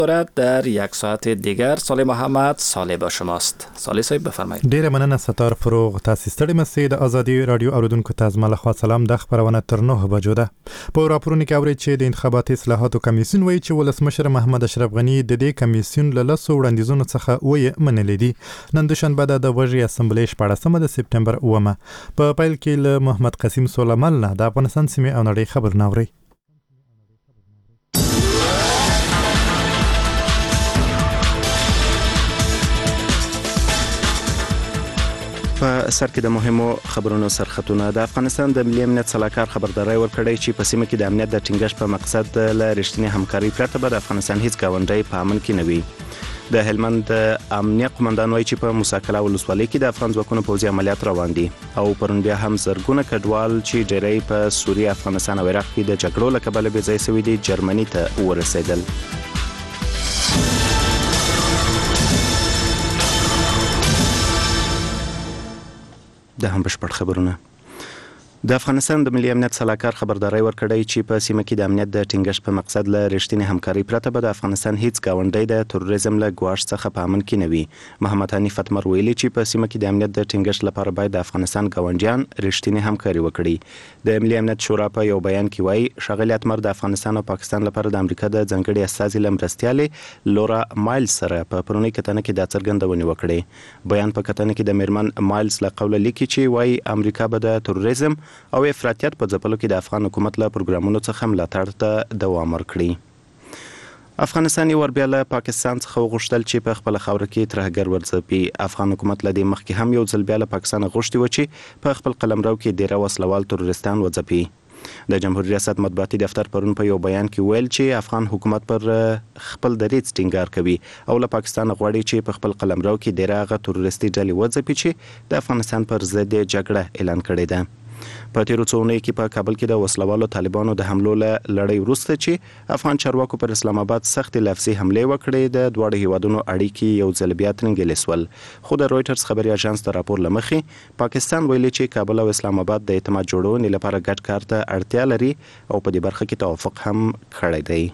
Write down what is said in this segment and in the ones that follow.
در یک ساعت دیگر صالح محمد صالح با شماست. صالح صاحب بفرمایید. ډیره مننه ستار فروغ. تاسو ستړي مستي د ازادي رادیو اوریدونکو ته زما لخوا سلام. د خبرونه تر 9 بجو ده. په راپورونو کې اوري چې د انتخاباتي اصلاحاتو کمیسیون وایي چې ولسمشر محمد اشرف غنی د دې کمیسیون له لاسو وړاندیزونو څخه وې منلې دي. نن دوشنبه د وژي اسمبلی 14 د سپټمبر 9 په پیل کې له محمد قاسم سلیمان نه د افغانستان سیمې او نړۍ خبر ناوړي. په سر کې د مهمو خبرونو سرخطونه. د افغانستان د ملي امنیت صلاحکار خبرداري ورکړی چې په سیمه کې د امنیت د ټینګښت په مقصد له رښتینې همکاري پرته به د افغانستان هیڅ ګاونډی په امن کې نه وي. د هلمند امنیه قومندان وایي چې په موسی ولسوالۍ کې د افغان ځواکونو پوځي عملیات روان دي او پرون بیا هم زرګونه کډوال چې ډېری په سوریه، افغانستان او عراق کې د جګړو له کبله بې ځای شوي دي جرمني ته ورسېدل. د هم بشپړ خبرونه. د افغانستان د ملي امنیت صلاحکار خبرداري ورکړی چې په سیمه کې د امنیت د ټینګښت په مقصد له رښتینې همکاري پرته به د افغانستان هیڅ ګاونډی د تروریزم له ګواښ څخه په امن کې نه وي. محمد حنیف اتمر ویلي چې په سیمه کې د امنیت د ټینګښت لپاره باید د افغانستان ګاونډیان رښتینې همکاري وکړي. د ملي امنیت شورا په یو بیان کې وایي ښاغلي اتمر د افغانستان او پاکستان لپاره د امریکا د ځانګړي استازي له مرستیالې لورا مایلز سره په پرونی کتنه کې د څرګندونې وکړې. بیان په کتنه کې د میرمن مایلز له قوله لیکي چې وایي امریکا به د تروریزم او افراطیت په ځپلو کې د افغان حکومت له پروګرامونو څخه ملاتړ ته دوام ورکړي. افغانستان یو بیا له پاکستان څخه وغوښتل چې په خپل خاوره کې ترهګر ورځپي. افغان حکومت له دې مخکې هم یو ځل بیا له پاکستان غوښتي و چې په خپل قلمرو کې ډیره وسلوال تروریستان وځپي. د جمهوریت ریاست مطبوعاتي دفتر پرون په یو بیان کې ویل چې افغان حکومت پر خپل دریځ ټینګار کوي او له پاکستان غواړي چې په خپل قلمرو کې ډیره هغه تروریستي ډلې وځپي چې د افغانستان پر ضد جګړه اعلان کړې ده. په تیرو څو اونیو کې په کابل کې د وسلوالو طالبانو د حملو له لړۍ وروسته چې افغان چارواکو پر اسلام آباد سخت لفظي حملې وکړې، د دواړو هیوادونو اړیکې یو ځل بیا ترنګلې سول. خو د رويټرز خبري اژانس د راپور لمخې پاکستان ویلي چې کابل او اسلام آباد د اعتماد جوړونې لپاره ګډ کار ته اړتیا لري او په دې برخه کې توافق هم کړی دی.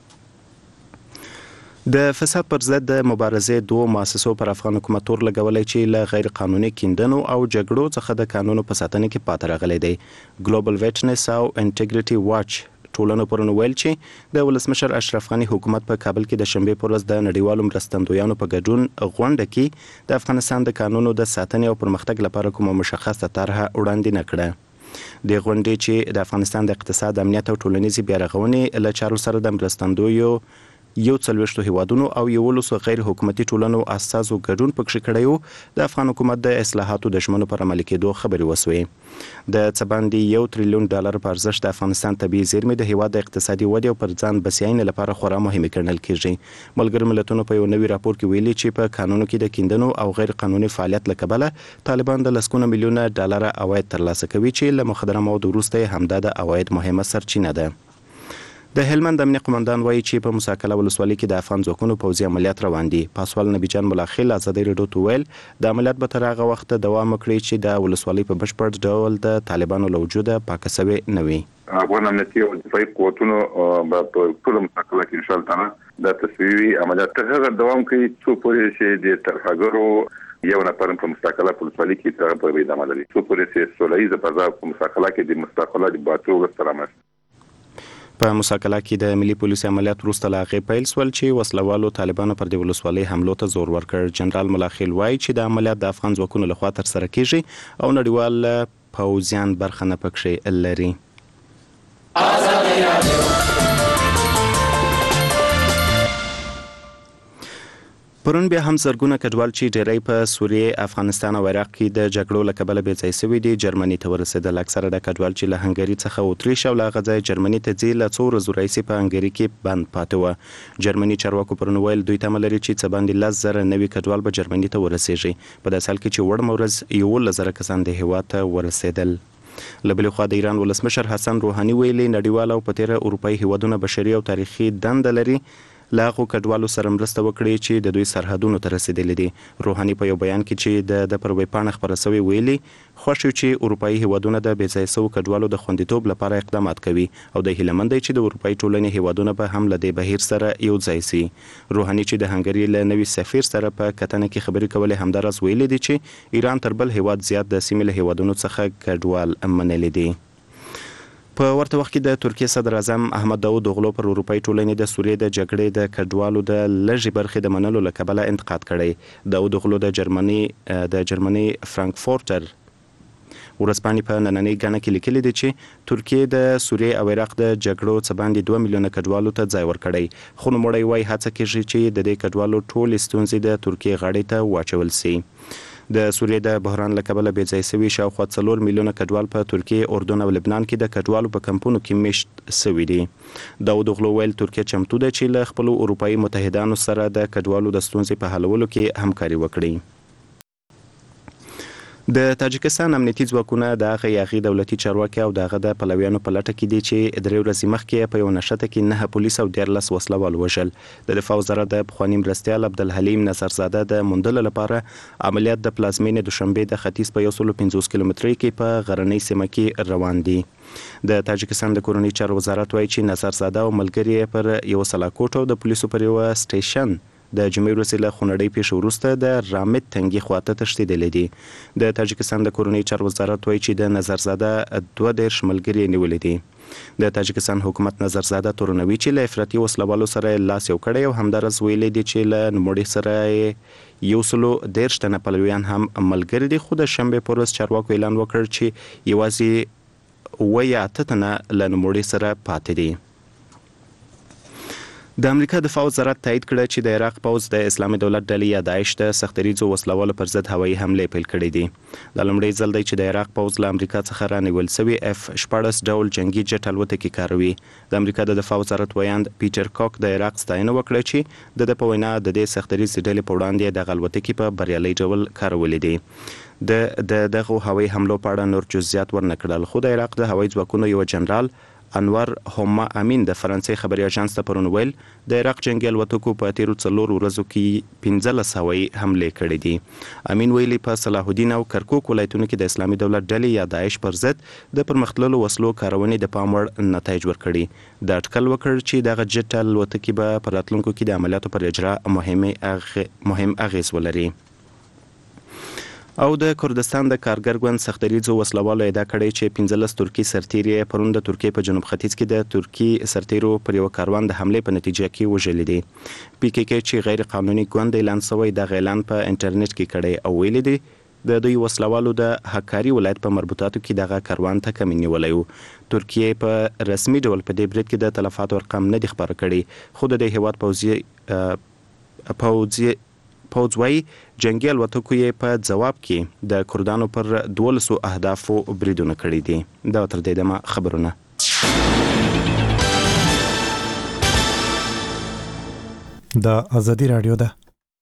د فساد پر ضد د مبارزې دوه مؤسسو پر افغان حکومت تور لګولای چې له غیر قانوني کیندنو او جګړو څخه د قانونو په ساتنه کې پاتې راغلي دي. ګلوبل ویټنس او انټیګریټي واچ ټولنو پرون ویل چې د ولسمشر اشرف غنی حکومت په کابل کې د شنبه پر ورځ د نړیوالو مرستندویانو په ګډون غونډه کې د افغانستان د قانونو د ساتنې او پرمختګ لپاره کومه مشخصه طرحه وړاندې نه کړه. د غونډې چې د افغانستان د اقتصاد، امنیت او ټولنیزې بیارغونې له چارو سره د مرستندویو 40 هیوادونو او 11 غیر حکومتي ټولنو اساسو ګډون پکښ کړیو. د افغان حکومت د اصلاحاتو د شمنو پر عملي کېدو خبري وسوي. د څباندي $1 تریلیون په ارزښت د افغانستان طبيعي زیرمې د هیواد د اقتصادي ودې او پر ځان بسیاینې لپاره خورا مهمه ګڼل کېږي. ملګرو ملتونو په یو نوي راپور کې ویلي چې په قانونو کې د کیندنو او غیر قانوني فعالیت لکبله طالبان د لسکونه میلیونه ډالر عواید ترلاسه کوي چې له مخدره موادو وروسته همدا د عواید مهمه سرچینه ده. د هلمند امنیه قومندان وایي چې په موسی ولسوالۍ کې د افغان ځواکونو پوځي عملیات روان دي. پاسوال نبی جان ملاخیل ازادي رادیو ته ویل د عملیات به تر هغه وخت دوام وکړي چې د ولسوالۍ په بشپړ ډول د طالبانو له وجوده پاکه سوې نه وي. افغان امنیتي او دفاعي قوتونو په ټول موسی کې ان شاء الله تعالی د تصویري عملیات تر هغه دوام کوي څو پورې چې د ترهګرو یو نفر په مستقله ولسوالۍ کې تر په ادامه لري څو پورې چې سولهیزه فضا په مستقله کې د مستقله د باتو ورسره په موسی کې د ملي پولیسو عملیات وروسته لا غي پیل سول چې وسلوالو طالبانو پر د ولسوالۍ حملو ته زور ورکړ. جنرال ملاخیل وایي چې د عملیات د افغان ځواکونو لخوا تر سره کیږي او نړیوال پوځیان برخه نه پکښې لري. پرون بیا هم زرګونه کډوال چې ډېری په سوریه، افغانستان او عراق کې د جګړو له کبله بې ځای شوي دي جرمني ته ورسېدل. اکثره د کډوال چې له هنګري څخه اتریش او له هغه ځای جرمني ته ځي له څو ورځو راهیسې په هنګري کې بند پاتې وه. جرمني چارواکو پرون ویل دوی تمه لري چې څه باندې 10,000 نوي کډوال به جرمني ته ورسېږي. په داسې حال کې چې وړمه ورځ 11,000 کسان د هېواد ته ورسېدل. له بلې خوا د ایران ولسمشر حسن روحاني ویلي نړیوال او په تیره اروپایي هیوادونه بشري او تاریخي دنده لري له هغو کډوالو سره مرسته وکړي چې د دوی سرحدونو ته رسیدلي دي. روحاني په یو بیان کې چې د پر ویبپاڼه خپاره شوی ویلي خوښ یو چې اروپایي هیوادونه د بې ځای شوو کډوالو د خوندیتوب لپاره اقدامات کوي او د هیله مند دی چې د اروپایي ټولنې هیوادونه به هم له دې بهیر سره یو ځای شي. روحاني چې د هنګري له نوي سفیر سره په کتنه کې خبرې کولې همداراز ویلي دي چې ایران تر بل هیواد زیات د سیمې له هیوادونو څخه کډوال منلي دي. په ورته وخت کې د ترکیه صدر اعظم احمد داود اوغلو پر اروپایي ټولنې د سوریې د جګړې د کډوالو د لږې برخې د منلو له کبله انتقاد کړی. داود اوغلو د جرمني فرانکفورټر ورځپاڼې په نننۍ ګڼه کې لیکلي دي چې ترکیه د سوریې او عراق د جګړو څخه باندې 2 میلیونه کډوالو ته ځای ورکړی، خو نوموړی وایي هڅه کیږي چې د دې کډوالو ټولې ستونزې د ترکیه غاړې ته واچول شي. د سوریې د بحران له کبله بې ځای شوي شاوخوا 4 میلیونه کډوال په ترکیه، اردن او لبنان کې د کډوالو په کمپونو کې میشت شوي دي. داود اوغلو ویل ترکیه چمتو ده چې له خپلو اروپایي متحدانو سره د کډوالو د ستونزې په حلولو کې همکاري وکړي. د تاجکستان امنیتي ځواکونه د هغه یاغي دولتي چارواکي او د هغه د پلویانو په لټه کې دي چې 3 ورځې مخکې په یو نښته کې 9 پولیس او 14 وسلوال وژل. د دفاع وزارت د پخواني مرستیال عبدالحلیم نصرزاده د موندلو لپاره عملیات د پلازمینې دوشنبه د ختیځ په 150 کیلومترۍ کې په غرنۍ سیمه کې روان دي. د تاجکستان د کورنۍ چارو وزارت وایي چې نصرزاده او ملګري پر یو سلاکوټ او د پولیسو پر یو سټیشن د جمعې ورځې له خونړۍ پیښې وروسته د رامت تنګي خواته تښتېدلي دي. د تاجکستان د کورنۍ چارو وزارت وایي چې د نظرزاده 22 ملګري نیولي دي. د تاجکستان حکومت نظرزاده تورنوي چې له افراطي وسلوالو سره لاس یو کړی او همدارس ویلي دي چې له نوموړي سره 113 تنه پلویان هم ملګري دي، خو د شنبې پر ورځ چارواکو اعلان وکړ چې یوازې 8 تنه له نوموړي سره پاتې دي. د امریکا دفاع وزارت تایید کړ چې د عراق پوځ د اسلامي دولت ډلې یا داعش د سختریزو وسلوالو پر ضد هوایي حملې پیل کړې دي. د لومړي ځل دی چې د عراق پوځ له امریکا څخه رانیول شوی F-14 ډول جنگي جټ الوتکې کاروي. د امریکا د دفاع وزارت ویاند پیټر کوک د عراق ستاینه وکړه چې د په وینا د دې سختریزې ډلې په وړاندې د الوتکې په بریالي ډول کارولې دي. د دغه هوایي حملو په اړه نور جزئیات ورنکړل، خو د عراق د هوایي ځواکونو یو جنرال انور هما امین د فرانسې خبري اژانس ته پرون ویل د عراق جنگي الوتکو په تیرو 4 ورځو کې 15 هوایي حملې کړې دي. امین ویلي په صلاح الدین او کرکوک ولایتونو کې د اسلامي دولت ډلې یا داعش پر ضد د پرمختللو وسلو کارونې د پام وړ نتایج ورکړي. د اټکل وکړ چې دغه جټ الوتکې به په راتلونکو کې د عملیاتو پر اجرا مهم اغیز ولري. او د کردستان د کارګر ګوند سختریزو وسلوالو ادعا کړې چې 15 ترکی سرتیري پرون د ترکیې په جنوب ختیځ کې د ترکی سرتیرو پر یو کاروان د حمله په نتیجه کې وژل دي. PKK چې غیر قانوني ګوند اعلان شوی د اعلان په انټرنیټ کې کړي او ویلي دي د دوی وسلوالو د حکاری ولایت په مربوطاتو کې دغه کاروان ته کمین نیولی و. ترکیه په رسمي ډول په دې برید کې د تلفاتو ارقام نه دي خبر کړي، خو د دې هیواد پوځوي جنگي الوتکو یې په جواب کې د کردانو پر 12 اهدافو بریدونه کړي دي. دا تر دې دمه خبرونه. دا ازادي رادیو ده.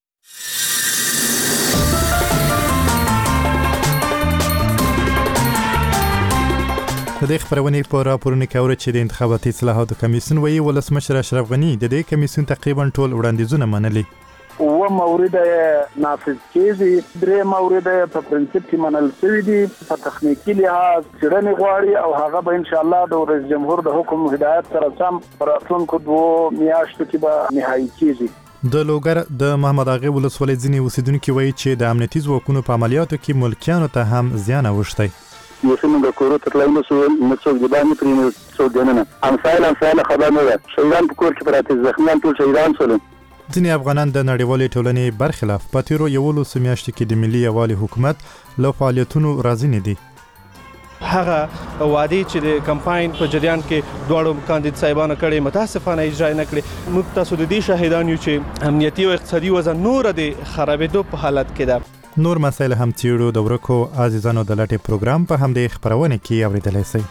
د دې خبرونې په راپورونه کې اوري چې د انتخاباتي اصلاحاتو کمیسیون وایي ولسمشر اشرف غنی د دې کمیسیون تقریبا ټول وړاندیزونه منلي. و مورد نافذ کیږي، 3 مورد په پرنسپ کې منل شوی دي. په تخنیکی لحاظ څېړنې غواړي او هغه به ان شاء الله د رئیس جمهور د حکم هدایت سره سم پر راتلونکو 2 میاشتو کې به نهایی کیږي. د لوګر د محمد اغه ولسوالۍ ځینې اوسیدونکو وایي چې د امنیتي ځواکونو په عملیاتو کې ملکیانو ته هم زیان اوښتی. یوسم د کورو ترلای نو څو د باندې پرې څو دننه امثال خبر نه ده. شهیدان په کور کې پراته، زخمیان ټول شهیدان شول. ځینې افغانان د نړیوالې ټولنې برخلاف په تیرو 11 میاشتو کې د ملي یووالي حکومت له فعالیتونو راضي نه دي. هغه وعده چې د کمپاین په جریان کې دواړو کاندید صاحبانو کړي متاسفانه اجرا نه کړي. موږ تاسو د دې شاهدان یو چې امنیتي او اقتصادي وضع نور د خرابېدو په حالت کې ده. نور مسایل هم څېړو. د ورکو عزیزانو د لټې پروګرام په همدې خبرونه کې اوریدلای شئ.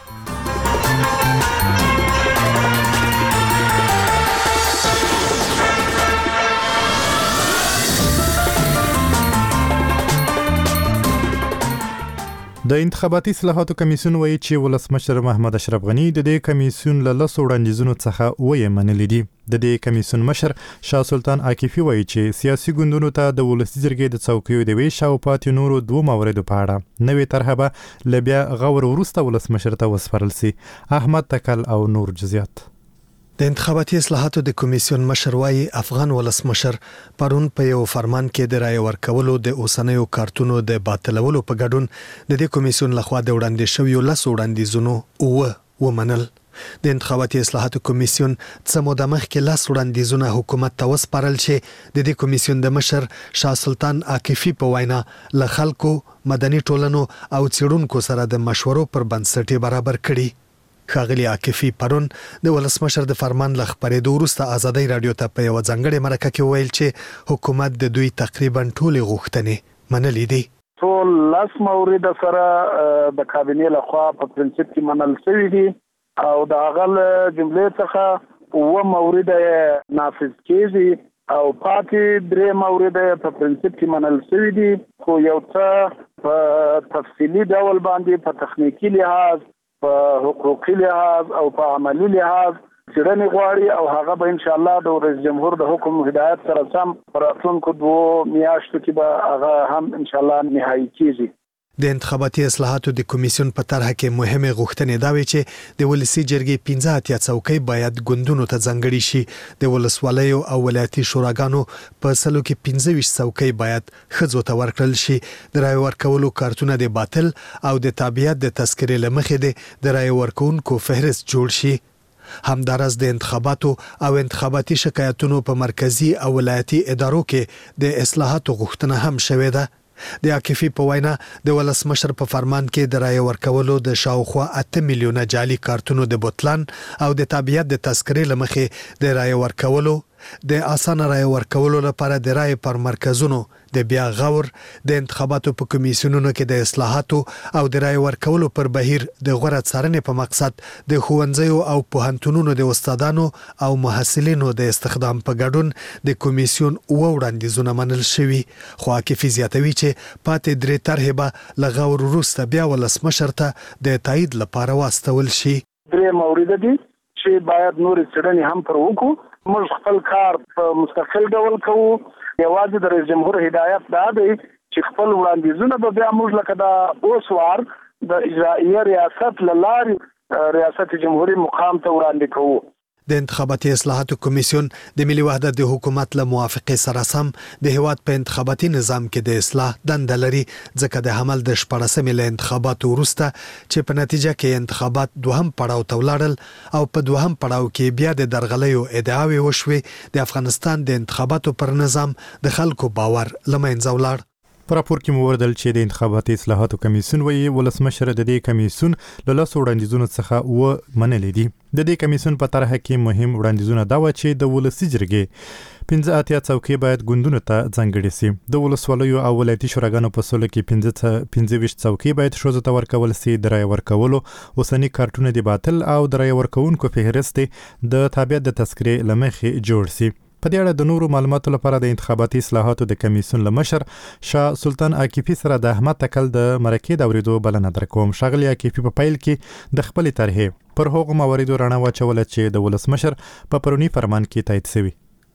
د انتخاباتي اصلاحاتو کمیسیون وایي چې ولسمشر محمد اشرف غنی د دې کمیسیون له 10 وړاندیزونو څخه وایي منلي دي. د دې کمیسیون مشر شاه سلطان عاکفي وایي چې سیاسي ګوندونو ته د ولسي جرګې د څوکیو د ویش او پاتې نورو دوه مواردو په اړه نوې طرحه به لبیا غور وروسته ولسمشر ته وسپارل سي. احمد تکل او نور جزئیات. د انتخاباتي اصلاحاتو د کمیسیون مشر وايي افغان ولسمشر پرون په یو فرمان کې د رای ورکولو د اوسنیو کارتونو د باطلولو په ګډون د دې کمیسیون لخوا د وړاندې شویو 10 وړاندیزونو ومنل. د انتخاباتي اصلاحاتو کمیسیون څه موده مخکې 10 وړاندیزونه حکومت ته وسپارل چې د دې کمیسیون د مشر شاه سلطان عاکفي په وینا له خلکو مدني ټولنو او څېړونکو سره د مشورو پر بنسټ برابر کړي. ښاغلي عاکفي پرون د ولسمشر د فرمان له خبرېدو وروسته ازادي رادیو ته په یو ځانګړې مرکه کې ویل چې حکومت د دوی تقریبا ټولې غوښتنې منلې دي. ټول 10 مورد سره د کابینې لخوا په پرنسپ کې منل شوی دي او د هغه جملې څخه و مورد نافذ کیږي او پاتې 3 مورد په پرنسپ کې منل شوی دي خو یو څه په تفصیلی ډول باندې په تخنیکی لحاظ په حقوقي لحاظ او په عملی لحاظ څېړنې غواړي او هغه به ان شاء الله د رئیس جمهور د حکم هدایت سره سم پر راتلونکو 2 میاشتو کې به هغه هم ان شاء الله نهایی کیږي. د انتخاباتي اصلاحاتو د کمیسیون په طرحه کې مهمه غوښتنې دا وي چې د ولسی جرګې 15 څوکۍ باید ګوندونو ته ځانګړي شي. د ولسوالیو او ولایتي شوراګانو په سلو کې 15 څوکۍ باید ښځو ته ورکړل شي. د رای ورکولو کارتونه د باطل او د تابعیت د تذکرې لمخې د رای ورکونکو فهرست جوړ شي. همدارس د انتخاباتو او انتخاباتي شکایتونو په مرکزی او ولایتي ادارو کې د اصلاحاتو غوښتنه هم شوې ده. د عاکفي په وینا د ولسمشر په فرمان کې د رای ورکولو د شاوخوا 8 میلیونه جعلي کارتونو د بوتلان او د تابعیت د تذکرې لمخې د رای ورکولو د اسانه رای ورکولو لپاره د رای پر مرکزونو د بیا غور د انتخاباتو په کمیسیونونو کې د اصلاحاتو او د رای ورکولو پر بهیر د غوړه څارنې په مقصد د ښوونځیو او پوهنتونونو د استادانو او محصلینو د استخدام په ګډون د کمیسیون وړاندیزونه منل شوي. خو عاکفي زیاتوي چې پاتې 3 طرحې به له غور وروسته بیا ولسمشر ته د تایید لپاره واستول شي. 3 مورد دي چې باید نور څېړنې هم پر وکړو. موږ خپل کار په مستقل ډول کوو. یوازې د رئیس جمهور هدایت دا دی چې خپل وړاندیزونه به بیا موږ لکه دا اوس وار د اجرائیه ریاست لارې ریاست جمهوریت مقام ته وړاندې کوو. د انتخاباتي اصلاحاتو کمیسیون د ملي وحدت د حکومت له موافقه سره سم د هیواد په انتخاباتي نظام کې د اصلاح دنده لري ځکه د حمل د 14 ملي انتخاباتو وروسته چې په نتیجه کې انتخابات دوهم پړاو ته ولاړل او په دوهم پړاو کې بیا د درغلیو ادعاوې وشوې د افغانستان د انتخاباتو پر نظام د خلکو باور لمنځه ولاړ. په راپور کې مو وردل چې د انتخاباتي اصلاحاتو کمیسیون وایي ولسمشر د دې کمیسیون له 10 وړاندیزونو څخه و منلې دي. د دې کمیسیون په طرحه کې مهم وړاندیزونه دا و چې د ولسی جرګې 15 څوکۍ باید ګوندونو ته ځانګړي سي. د ولسوالیو او ولایتي شوراګانو په سلو کې 15 څوکۍ باید ښځو ته ورکول سي. د رای ورکولو اوسنی کارتونه د باطل او د رای ورکونکو فهرست د تابعیت د تذکرې لمخې جوړ سي. په دې اړه د نورو معلوماتو لپاره د انتخاباتي اصلاحاتو د کمیسیون لمشر شاه سلطان عاکفي سره د احمد تکل د مرکې د اوریدو بلنه درکوم. ښاغلي عاکفي په پیل کې د خپل طرحې پر هغو مواردو رڼا واچوله چې د ولسمشر په پرونی فرمان کې تایید شوی.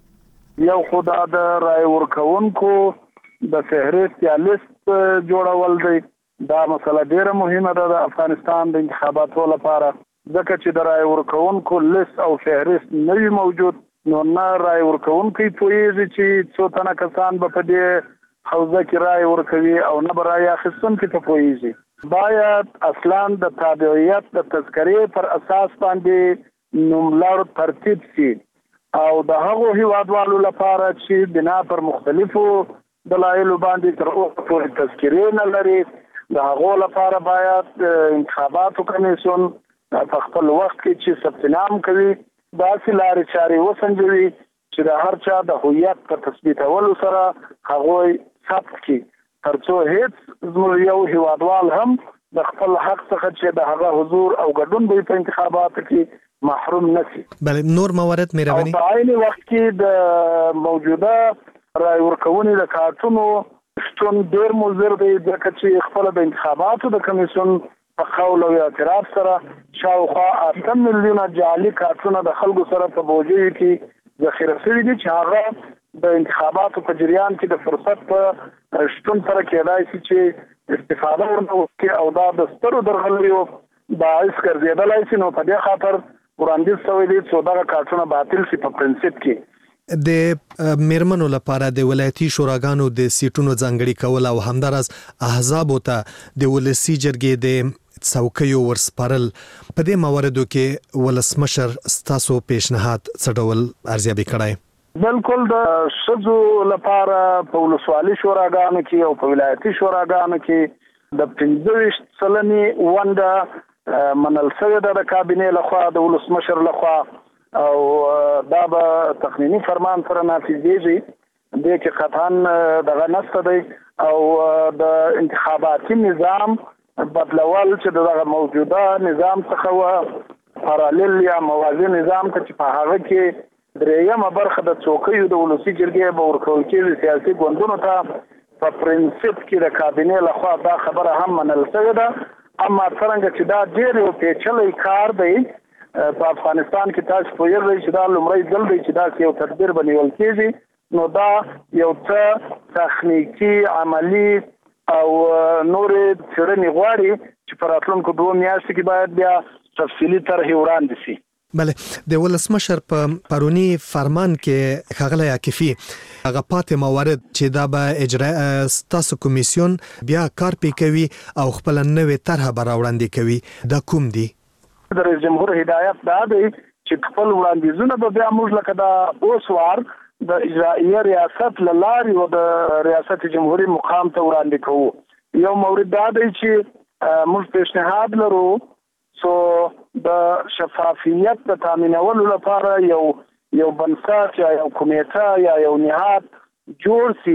یو خدا د رای ورکونکو د فهرست یا لیست جوړول دی. دا مسله ډیره مهمه ده د افغانستان د انتخاباتو لپاره ځکه چې د رای ورکونکو لیست او فهرست نه وي موجود نو نه رای ورکونکي پوهیږي چې څو تنه کسان به په دې حوزه کې رای ورکوي او نه به رای اخیستونکي ته پوهیږي. باید اصلا د تابعیت د تذکرې پر اساس باندې نوملړ ترتیب شي او د هغو هیوادوالو لپاره چې بنا پر مختلفو دلایلو باندې تر اوسه پورې تذکرې نه لري د هغو لپاره باید انتخاباتو کمیسیون په خپل وخت کې چې ثبت نام کوي داسې لارې چارې وسنجوي چې د هر چا د هویت په تثبیتولو سره هغوی ثبت کړي تر څو هیڅ زموږ یو هیوادوال هم د خپل حق څخه چې د هغه حضور او ګډون به په انتخاباتو کې محروم نشي. بله نور موارد مهرباني. په عین وخت کې د موجوده رای ورکونې د کارتونو شتون ډېر مضر دی ځکه چې خپل د انتخاباتو د کمیسیون په قول او اعتراف سره شاوخوا 8 میلیونه جعلي کارتونه د خلکو سره په بوجیو کې ذخیره شوي دي چې هغه د انتخاباتو په جریان کې د فرصت په شتون سره کېدای شي چې استفاده ورنه وکړي او دا د سترو درغلیو باعث ګرځېدلی شي. نو په دې خاطر وړاندیز شوی دی چې دغه کارتونه باطل شي په پرنسپ کې. د میرمنو لپاره د ولایتي شوراګانو د سیټونو ځانګړي کول او همدارس احزابو ته د ولسی جرګې د څوکیو ورسپارل په دې مواردو کې ولسمشر ستاسو پیشنهاد څه ډول ارزیابي کړای؟ بالکل د شذو لپاره په ولسوالي شوراګانو کې او په ولایتي شوراګانو کې د 15% ونده منل شوې ده د کابینې لخوا د ولسمشر لخوا او دا به تقنینی فرمان سره نافذیږي. د کې قطعا دغه نسته دی او د انتخاباتي نظام بدلول چې دغه موجوده نظام څخه پارالل یا موازی نظام ته چې په هغه کې درېیمه برخه د څوکیو د ولسی جرګې به ورکول کېږي سیاسي ګوندونو ته په پرنسپ کې د کابینې لخوا دا خبره هم منل شوې ده. اما څرنګه چې دا ډېر یو پیچلی کار دی په افغانستان کې تاسو پوهیږئ چې دا لومړی ځل دی چې دا یو تدبیر به نیول کېږي. نو دا یو څه تخنیکي عملی او نورې څېړنې غواړي چې په راتلونکو 2 میاشتو کې باید بیا تفصیلي طرحې وړاندې شي. بله د ولسمشر په پرونی فرمان کې ښاغلی عاکفي هغه پاتې موارد چې دا به اجرا ستاسو کمیسیون بیا کار پې کوي او خپل نوې طرحه به راوړاندې کوي، دا کوم دي؟ د رئیس جمهور هدایت دا دی چې خپل وړاندیزونه به بیا موږ لکه دا اوس وار د اجرائیه ریاست له لارې او د ریاست جمهوریت مقام ته وړاندې کوو. یو مورد دا دی چې موږ پیشنهاد لرو سو د شفافیت د تامینولو لپاره یو بنسټ یا یو کمیټه یا یو نهاد جوړ شي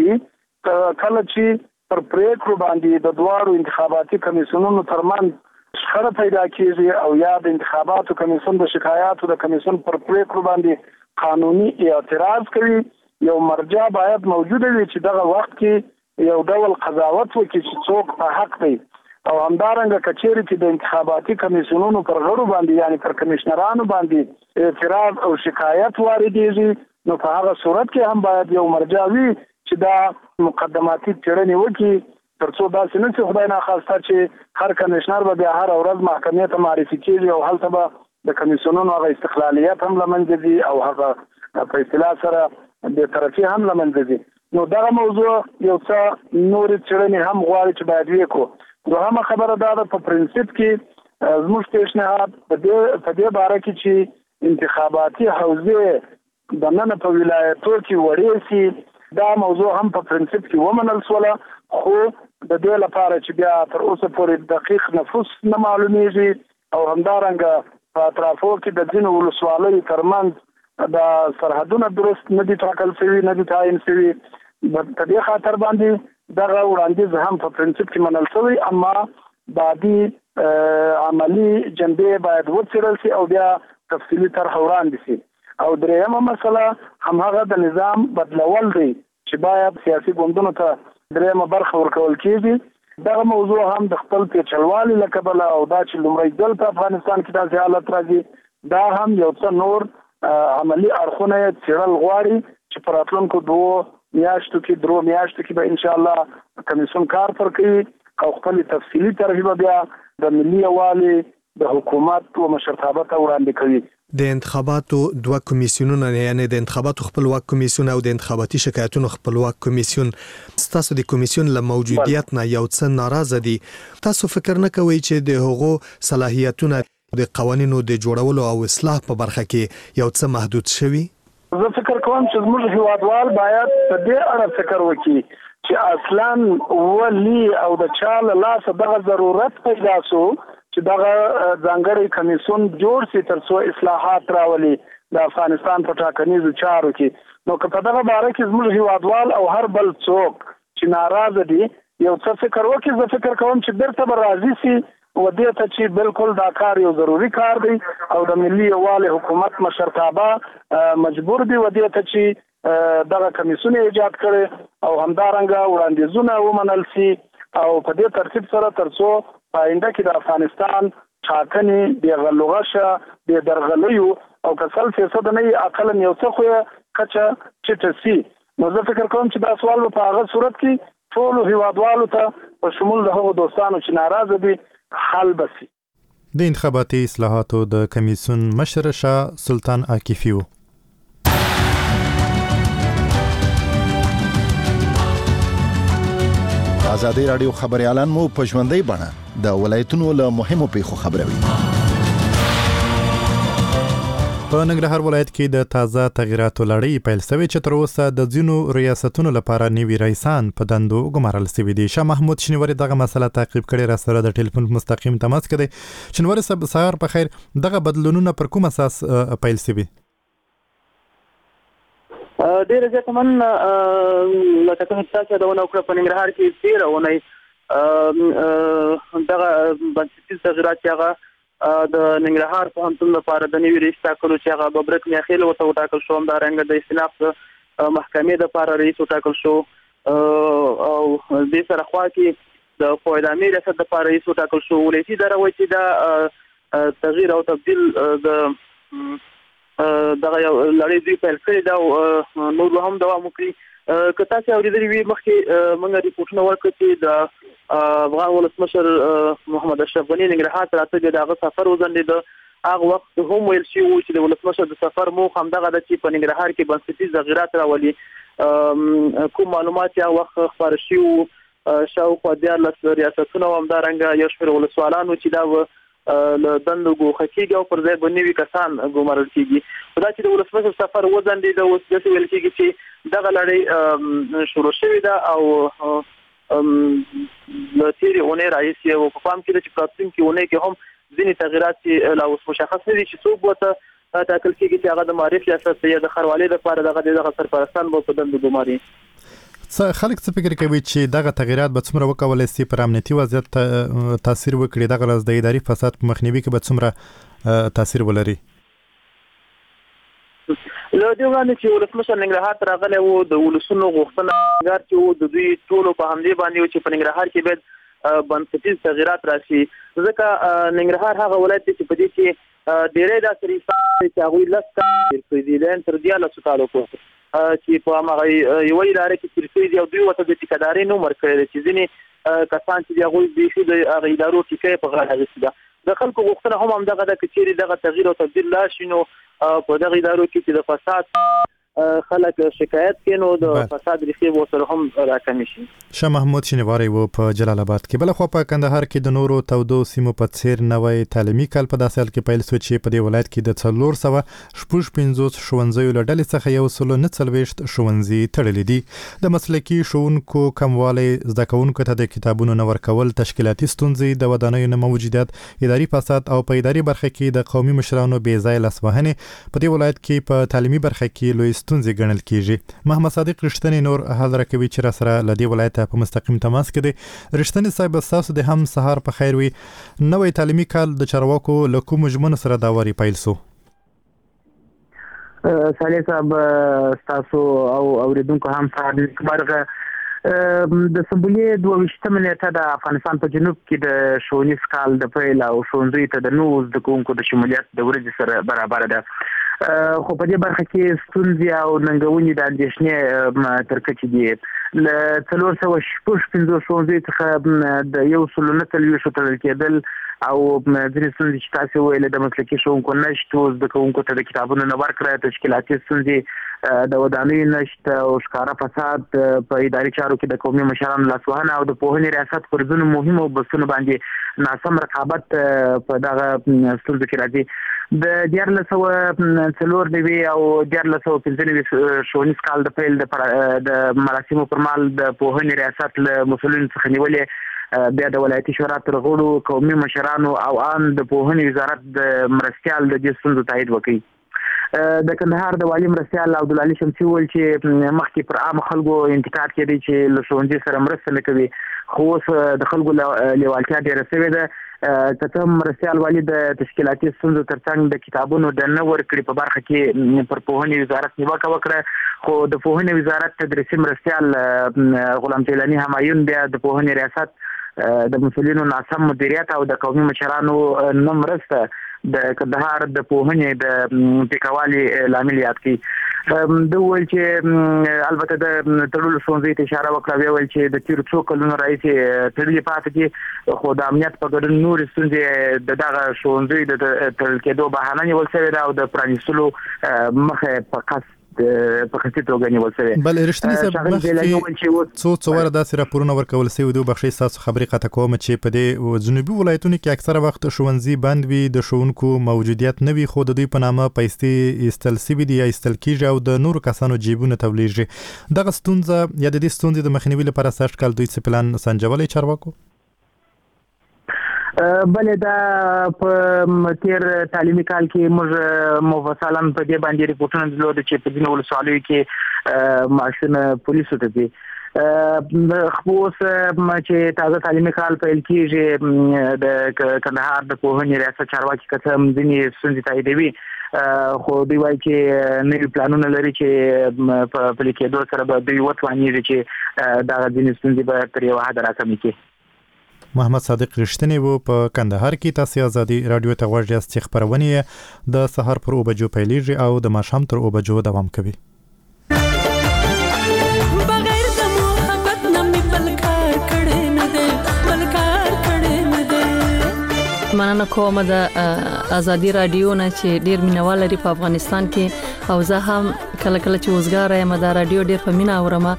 کله چې پر پریکړو باندې د دوارو انتخاباتي کمیسیونونو ترمنځ شخړه پیدا کیږي او یا د انتخاباتو کمیسیون د شکایاتو د کمیسیون پر پریکړو باندې قانوني اعتراض کوي. یو مرجع باید موجوده وي چې دغه وخت کې یو ډول قضاوت وکړي چې څوک په حق دی او همدارنګه کچېرې چې د انتخاباتي کمیسیونونو پر غړو باندې یعنی پر کمشنرانو باندې اعتراض او شکایت واردېږي نو په هغه صورت کې هم باید یو مرجع وي چې دا مقدماتي څېړنې وکړي ترڅو داسې نه شي خدای ناخواسته چې هر کمشنر به بیا هر ورځ محکمې ته معرفي کېږي او هلته به د کمیسیونونو هغه استقلالیت هم له منځه ځي او هغه په اصطلاح سره بېطرفي هم له منځه ځي. نو دغه موضوع یو څه نورې څېړنې هم غواړي چې باید وکړو. دوهمه خبره دا ده په پرنسپ کې زموږ پیشنهاد په دې باره کې چې انتخاباتي حوزې د نن په ولایتو کې وړې شي دا موضوع هم په پرنسپ کې ومنل شوله خو د دې لپاره چې بیا تر اوسه پورې دقیق نفوس نه معلومیږي او همدارنګه په اطرافو کې د ځینو ولسوالیو ترمنځ د سرحدونه درست نه دي ټاکل شوي نه دي تعیین شوي په دې خاطر باندې دغه وړاندیز هم په پرنسپ کې منل شوی اما بعدي عملی جنبه باید وڅېړل شي او بیا تفصیلي طرح وړاندې شي. او درېیمه مسله هماغه د نظام بدلول دی چې باید سیاسي ګوندونو ته درېیمه برخه ورکول کېږي. دغه موضوع هم د خپل پیچلوالي له کبله او دا چې لومړی ځل په افغانستان کې داسې حالت راځي دا هم یو څه نور عملی اړخونه یې څېړل غواړي چې په راتلونکو 2 میاشتو کې به انشاءالله کمیسیون کار پر کوي او خپل تفصیلي طرحې به بیا د ملي یووالي د حکومت او مشرتابه ته وړاندې کوي. د انتخاباتو 2 کمیسیونونه یعنی د انتخاباتو خپلواک کمیسیون او د انتخاباتي شکایتونو خپلواک کمیسیون تاسو د کمیسیون له موجودیت نه یو څه ناراضه دي. تاسو فکر نه کوئ چې د هغو صلاحیتونه د قوانینو د جوړولو او اصلاح په برخه کې یو څه محدود شوي؟ زه فکر کوم چې زموږ هیوادوال باید په دې اړه فکر وکړي چې اصلا ولی او د چا له لاسه دغه ضرورت پیدا شو چې دغه ځانګړی کمیسیون جوړ شي ترڅو اصلاحات راولي د افغانستان په ټاکنیزو چارو کې. نو که په دغه باره کې زموږ هیوادوال او هر بل څوک چې ناراضه دي یو څه فکر وکړي زه فکر کوم چې بیرته به راضي شي و دې ته چې بالکل دا کار یو ضروری کار دی او د ملي یووالي حکومت مشرتابه مجبور دی و دې ته چې دغه کمیسیون ایجاد کړي او همدارنګه وړاندیزونه ومنل شي او په دې ترتیب سره ترڅو پاینده کې د افغانستان ټاکنې د غلغشه د درغلیو او کسل فیصد نه اقل یو څه خو کچه چې تسی نو زه فکر کوم چې دا سوال په هغه صورت کې ټول هیوادوالو ته په شمول د هغو دوستانو چې ناراضه دي حل بسي. د انتخاباتي اصلاحاتو د کمیسیون مشر شاه سلطان عاکفي و. ازادي رادیو خبريالان مو په ژوندۍ بڼه د ولایتونو له مهمو پیښو خبروي. په ننګرهار ولایت کې د تازه تغیراتو لړۍ پیل شوې چې تر اوسه د ځینو ریاستونو لپاره نوي رئیسان په دندو ګمارل شوي دي. شاه محمود شینواري دغه مسله تعقیب کړې، را سره د ټلیفون مستقیم تماس کړی. شینواري صاحب سهار په خیر، دغه بدلونونه پر کوم اساس پیل شوي؟ ډېر زیات من لکه څنګه چې دا ونه وکړه په ننګرهار کې تیر ونی دغه بنسټیز تغیرات چې هغه د ننګرهار پوهنتون لپاره د نوي رئیس ټاکلو چې هغه ببرک میاخیل ورته وټاکل شو، همدارنګه د استیناف محکمې لپاره رئیس وټاکل شو او د سره خوا کې د فویدامي ریاست لپاره رئیس وټاکل شو. ولایتي اداره وایي چې دا تغییر او تبدیل د دغه لړۍ دوی پیل کړې ده او نور هم دوام وکړي. که تاسو اورېدلي وي مخکې موږ ریپورټونه ورکړو چې د افغان ولسمشر محمد اشرف غني ننګرهار ته راتګ د هغه سفر وځنډېد. هغه وخت هم ویل شوي و چې د ولسمشر د سفر موخه همدغه ده چې په ننګرهار کې بنسټیز تغیرات راولي. کوم معلومات هغه وخت خپاره شوي وو، شاوخوا 14 ریاستونه او همدارنګه یو شمېر ولسوالانو چې دا له دندو ګوښه کېږي او پر ځای به نوي کسان ګمارل کېږي. دا چې د ولسمشر سفر وځنډېد، اوس داسې ویل کېږي چې دغه لړۍ شروع شوې ده او له تېرې اونۍ راهیسې او په پام کې ده چې په راتلونکې اونۍ کې هم ځینې تغیرات چې لا اوس مشخص نه دي چې څوک ورته ټاکل کېږي چې هغه د معارف ریاست یا د ښاروالۍ لپاره دغه سرپرستان به په دندو ګماري. خلک څه فکر کوي چې دغه تغیرات به څومره وکولای شي پر امنیتي وضعیت تاثیر وکړي؟ دغه راز د اداري فساد په مخنیوي کې به څومره تاثیر ولري؟ له دې وړاندې چې ولسمشر ننګرهار ته راغلی و، د ولسونو غوښتنه چې و د دوی ټولو په همدې باندې و چې په ننګرهار کې باید بنسټیز تغیرات راشي، ځکه ننګرهار هغه ولایت دی چې په دې کې ډېری داسې ریسان چې هغوی 10 کاله تېر کړي دي، لین تر 14 کالو پورې چې په هماغه یوه اداره کې تېر کړي دي او دوی ورته د ټیکهدارۍ نوم ورکړی دی چې ځینې کسان چې دي هغوی بیخي د هغه ادارو ټیکه یې په غاړه اخیستې ده. د خلکو غوښتنه هم همدغه ده که چیرې دغه تغییر او تبدیل لا شي نو په دغه ادارو کې چې د فساد خلک شکایت کوي نو د فساد ریښې ورسره هم راکمې شي. شاه محمود شینواری و په جلال آباد کې. بلخوا په کندهار کې د نورو تودو سیمو په څیر نوی تعلیمي کال په داسې حال کې پیل شو چې په دې ولایت کې د 450 ښوونځیو له ډلې څخه 149 ښوونځي تړلي دي. د مسلکي ښوونکو کموالی، زده کوونکو ته د کتابونو نه ورکول، تشکیلاتي ستونزې، د ودانیو نه موجودیت، اداري فساد او په اداري برخه کې د قومي مشرانو بې ځایه لاسوهنې په دې ولایت کې په تعلیمي برخه کې لوی ستونزې ګڼل کېږي. محمد صادق رښتینی نور حل راکوي چې را سره له دې ولایته په مستقیم تماس کې دی. رښتینی صاحب ستاسو د هم سهار په خیر وي. نوی تعلیمي کال د چارواکو له کومو ژمنو سره دا واري پیل شو؟ صالح صاحب ستاسو او اوریدونکو هم سهار نیکمرغه. د سمبولې 22 نیټه د افغانستان په جنوب کې د ښوونیز کال د پیل او ښوونځیو ته د نوو زده کوونکو د شمولیت د ورځې سره برابر ده، خو په دې برخه کې ستونزې او ننګونې د اندېښنې تر کچې دي. له 450 ښوونځیو څخه د 149 تړل کېدل او ځینې ستونزې چې تاسو ویلې د مسلکي ښوونکو نشته، زده کوونکو ته د کتابونو نه ورکړه، تشکیلاتي ستونزې، د ودانیو نشته او ښکاره فساد په اداري چارو کې د قومي مشرانو لاسوهنه او د پوهنې ریاست پر ځینو مهمو بحثونو باندې ناسم رقابت په دغه ستونزو کې راځي. د 1494 او 1495 ښوونیز کال د پیل د مراسمو پر مهال د پوهنې ریاست له مسؤلینو څخه نیولې بیا د ولایتي شورا تر غړو، قومي مشرانو او ان د پوهنې وزارت د مرستیال د دې ستونزو تایید وکړي. د کندهار د والي مرستیال عبدالعلي شمسي وویل چې مخکې پر عام خلکو انتقاد کېدی چې له ښوونځي سره مرسته نه کوي، خو اوس د خلکو لیوالتیا ډېره شوې ده. کته مرسیال والی د تشکیلاتي ستونزو ترڅنګ د کتابونو د نور کړي په برخه کې پر پوهنې وزارت نیوکه وکړه خو د پوهنې وزارت تدریسي مرسیال غلام جیلانی همایون بیا د پوهنې ریاست د مسؤلینو ناسم مدیریت او د قومي مشرانو نه مرسته د کندهار د پوهنې د ټیکوالي لامل یاد کړي د ویل چې البته د تړلو ښوونځي ته اشاره وکړه ویل چې د تیر څو کلونو راځي تړلې پاتې کې خو د امنیت په ګډون نور ستونزې د دغه ښوونځي د تړل کېدو بهانه نیول شوې ده او د پرانیستلو مخه په قصد په خصوصي توګه نیول شوی بل رښتینی سبب څو ور داسې راپورونه ورکول شوی دوه بخښي تاسو خبرې قطع کوم چې په دې جنوبي ولایتونو کې اکثره وخت ښوونځي بند وي د ښوونکو موجودیت نه وي خو د دوی په نامه پیسې ایستل سوي دي یا ایستل کیږي او د نورو کسانو جیبونه تولېږي دغه ستونزه یا د دې ستونزې د مخنیوي لپاره سخت کال دوی څه پلان سنجولای چارواکو بلې دا په تیر تعلیمي کال کې موږ مفصلا په دې باندې ریپورتونه درلود چې په ځینو ولسوالیو کې معاشونه پولیسو ته دي خپوس چې تازه تعلیمي کال پیل کېږي د کندهار د پوهنې ریاست چارواکي کتم ځینې ستونزې تاییدوي خو دوی وایي چې نوي پلانونه لري چې په پلي کېدو سره به دوی وتوانېږي چې دغه ځینې ستونزې به تر یوه حده راکمې کړي محمد صادق رښتینی وو په کندهار کې تاسو ازادي رادیو ته غوږ یاست چې خبرونه د سحر پر 9 بجو پیلېږي او د ماښام تر 9 بجو دوام کوي بغیر د محبت نه مې بل کار کړی نه دی مننه کوم د ازادي رادیو نه چې ډیر مینوال لري په افغانستان کې او زه هم کله کله چې وزګار یم د رادیو ډیر په مینا اورم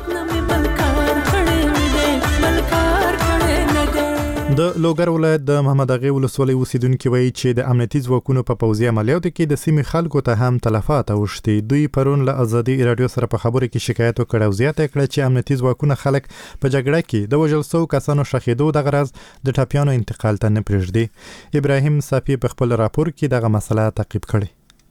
د لوګر ولایت د محمد اغه ولسوالۍ اوسیدونکو وایي چې د امنیتي ځواکونو په پوځي عملیاتو کې د سیمې خلکو ته هم تلفات اوښتي دوی پرون له ازادي رادیو سره په خبرو کې شکایت وکړ او زیاته کړه چې امنیتي ځواکونه خلک په جګړه کې د وژل شوو کسانو شهیدو د غرض د ټاپیانو انتقال ته نه پرېږدي ابراهیم صافي په خپل راپور کې دغه مسله تعقیب کړي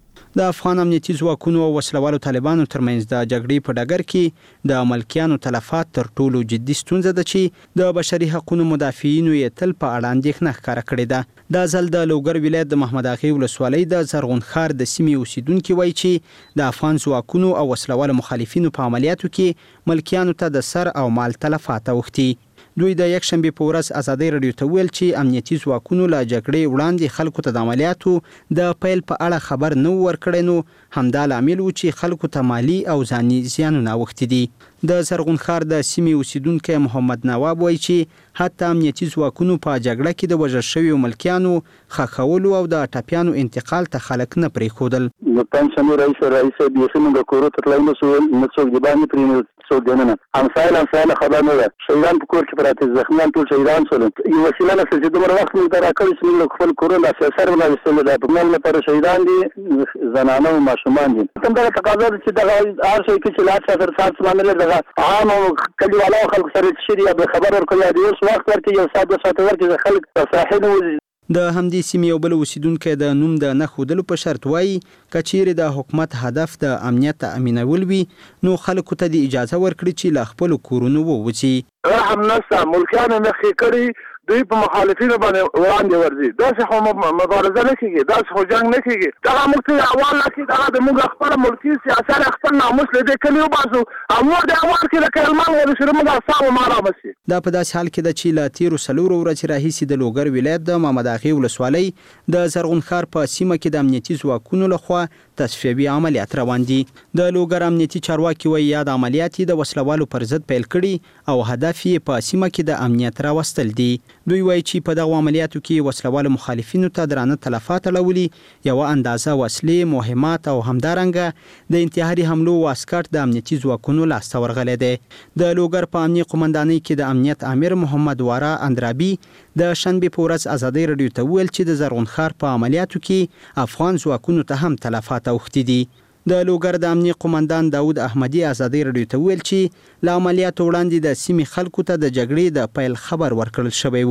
د افغان امنیتي ځواکونو او وسلوالو طالبانو ترمنځ د جګړې په ډګر کې د ملکیانو تلفات تر ټولو جدي ستونزه ده چې د بشري حقوقو مدافعینو یې تل په اړه اندېښنه ښکاره کړې ده د ځل د لوګر ولایت د محمد اغه ولسوالۍ د زرغون خار د سیمې اوسیدونکو وایي چې د افغان ځواکونو او وسلوالو مخالفینو په عملیاتو کې ملکیانو ته د سر او مال تلفات اوښتي دوی د یک شنبه په ورځ ازادي رادیو ته ویل چې امنیتي ځواکونو له جګړې وړاندې خلکو ته د عملیاتو د پیل په اړه خبر نه ورکړي نو همدا لامل و چې خلکو ته مالی او ځاني زیانونه اوښتي دي د زرغون خار د سیمې اوسیدونکو محمد نواب وایي چې حتی امنیتي ځواکونو په جګړه کې د وژل شویو ملکیانو خښولو او د ټاپیانو انتقال ته خلک نه پرېښودل د پنځمې رئیس بیخي موږ کورو ته تللی نشو نه څوک د باندې پرې څوک دننه همسایل خبر نه ده شهیدان په کور کې پراته زخمیان ټول شهیدان شول یو وسیله نه چې دومره وخت موږ ته راکړی چې موږ خپل کورونه سر ولایستل ده په مال لپاره شهیدان دي زنانه او ماشومان دي کوم دا تقاضا ده چې دغه هر شي کې چې لا څه سات سمانه دغه عام او کلیوالو خلک سره شری به خبر ورکړي دی اوس وخت ورته یو ساعت ورته خلک په ساحل د همدې سیمې یو بل اوسیدونکو د نوم د نه ښودلو په شرط وایي کچېرې د حکومت هدف د امنیت تأمینول وي نو خلکو ته د اجازه ورکړي چې له خپلو کورونو ووځي رحم نشته ملکیانو نښې کړي دوی په مخالفینو باندې وړاندې ورځي داسې خو مبارزه نه کېږي داسې خو جنګ نه کېږي دغه موږ ته اول نه کېږي دغه د موږ خپل ملکي سیاست خپل ناموس له دې کلي وباسو او موږ د اول کې د کلمان ورسره موږ اصحاب مارامه شي دا په داسې حال کې ده چې له تیرو 4 ورځې راهیسې د لوګر ولایت د محمد اغه ولسوالۍ د زرغون خار په سیمه کې د امنیتي ځواکونو لخوا تصفیوي عملیات روان دي د لوګر امنیتي چارواکي وایي یاد عملیات د وسلوالو پر ضد پیل کړي او هدف یې په سیمه کې د امنیت راوستل دي دوی وایي چې په دغه عملیاتو کې وسلوالو مخالفینو ته درانه تلفات اړولي یو اندازه وسلې مهمات او همدارنګه د انتحاري حملو واسکټ د امنیتي ځواکونو لاسته ورغلی دی د لوګر په امنیتي قومندانۍ کې د امنیت امیر محمد وارا اندرابي د شنبه په ورځ ازادي رادیو ته ویل چې د زرغون خار په عملیاتو کې افغان ځواکونو ته هم تلفات اوښتي دي د لوګر د امنیتي قومندان داود احمدي ازادي رادیو ته ویل چې له عملیاتو وړاندې د سیمې خلکو ته د جګړې د پیل خبر ورکړل شوی و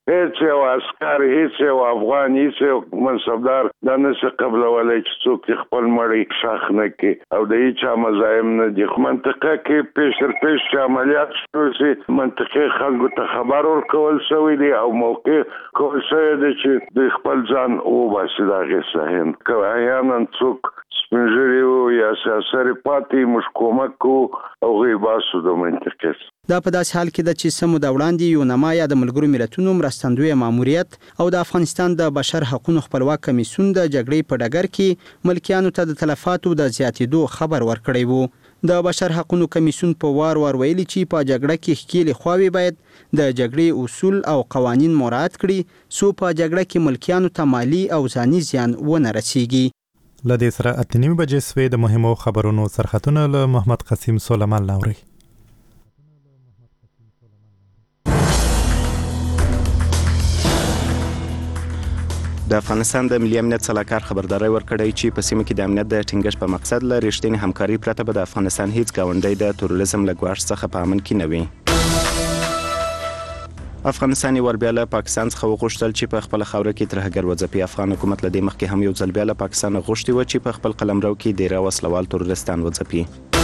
هیڅ یو عسکر هیڅ یو افغان هیڅ یو منصبدار دا نشي قبلولای چې څوک خپل مړی شاخ نه کړي او د هیڅ مزایم نه دي. منطقه کې پیش عملیات شروع شي منطقه خلکو ته خبر ورکول شوی دی او موقع کول شوی دی چې د خپل ځان وباسي د هغې څخه. که احیانا څوک سپین ږیري وو یا سیاسري پاتې موږ کومک کوو او هغوی باسو د منطقې. دا په داسې حال کې ده چې څه موده وړاندې یونما یا د ملګرو ملتونو مرستندویه ماموریت او د افغانستان د بشر حقوقو خپلواک کمیسیون د جګړې په ډګر کې ملکیانو ته د تلفاتو د زیاتېدو خبر ورکړی وو. د بشر حقوقو کمیسیون په وار ویلي چې په جګړه کې ښکېلې خواوې باید د جګړې اصول او قوانین مراعات کړي څو په جګړه کې ملکیانو ته مالی او ځاني زیان ونه رسیږي. له دې سره 8:30 بجې سوې د مهمو خبرونو سرخطونه له محمد قسیم سلیمان لاوري. د افغانستان د ملي امنیت سلاکار خبرداري ورکړی چې په سیمه کې د امنیت د ټینګښت په مقصد له رښتینې همکاري پرته به د افغانستان هیڅ ګاونډی د تروریزم له ګواښ څخه په امن کې نه وي. افغانستان ور بیا له پاکستان څخه وغوښتل چې په خپل خاوره کې ترهګر وځپي. افغان حکومت له دې مخکې هم یو ځل بیا له پاکستان غوښتي و چې په خپل قلمرو کې ډیره وسلوال تروریستان وځپي.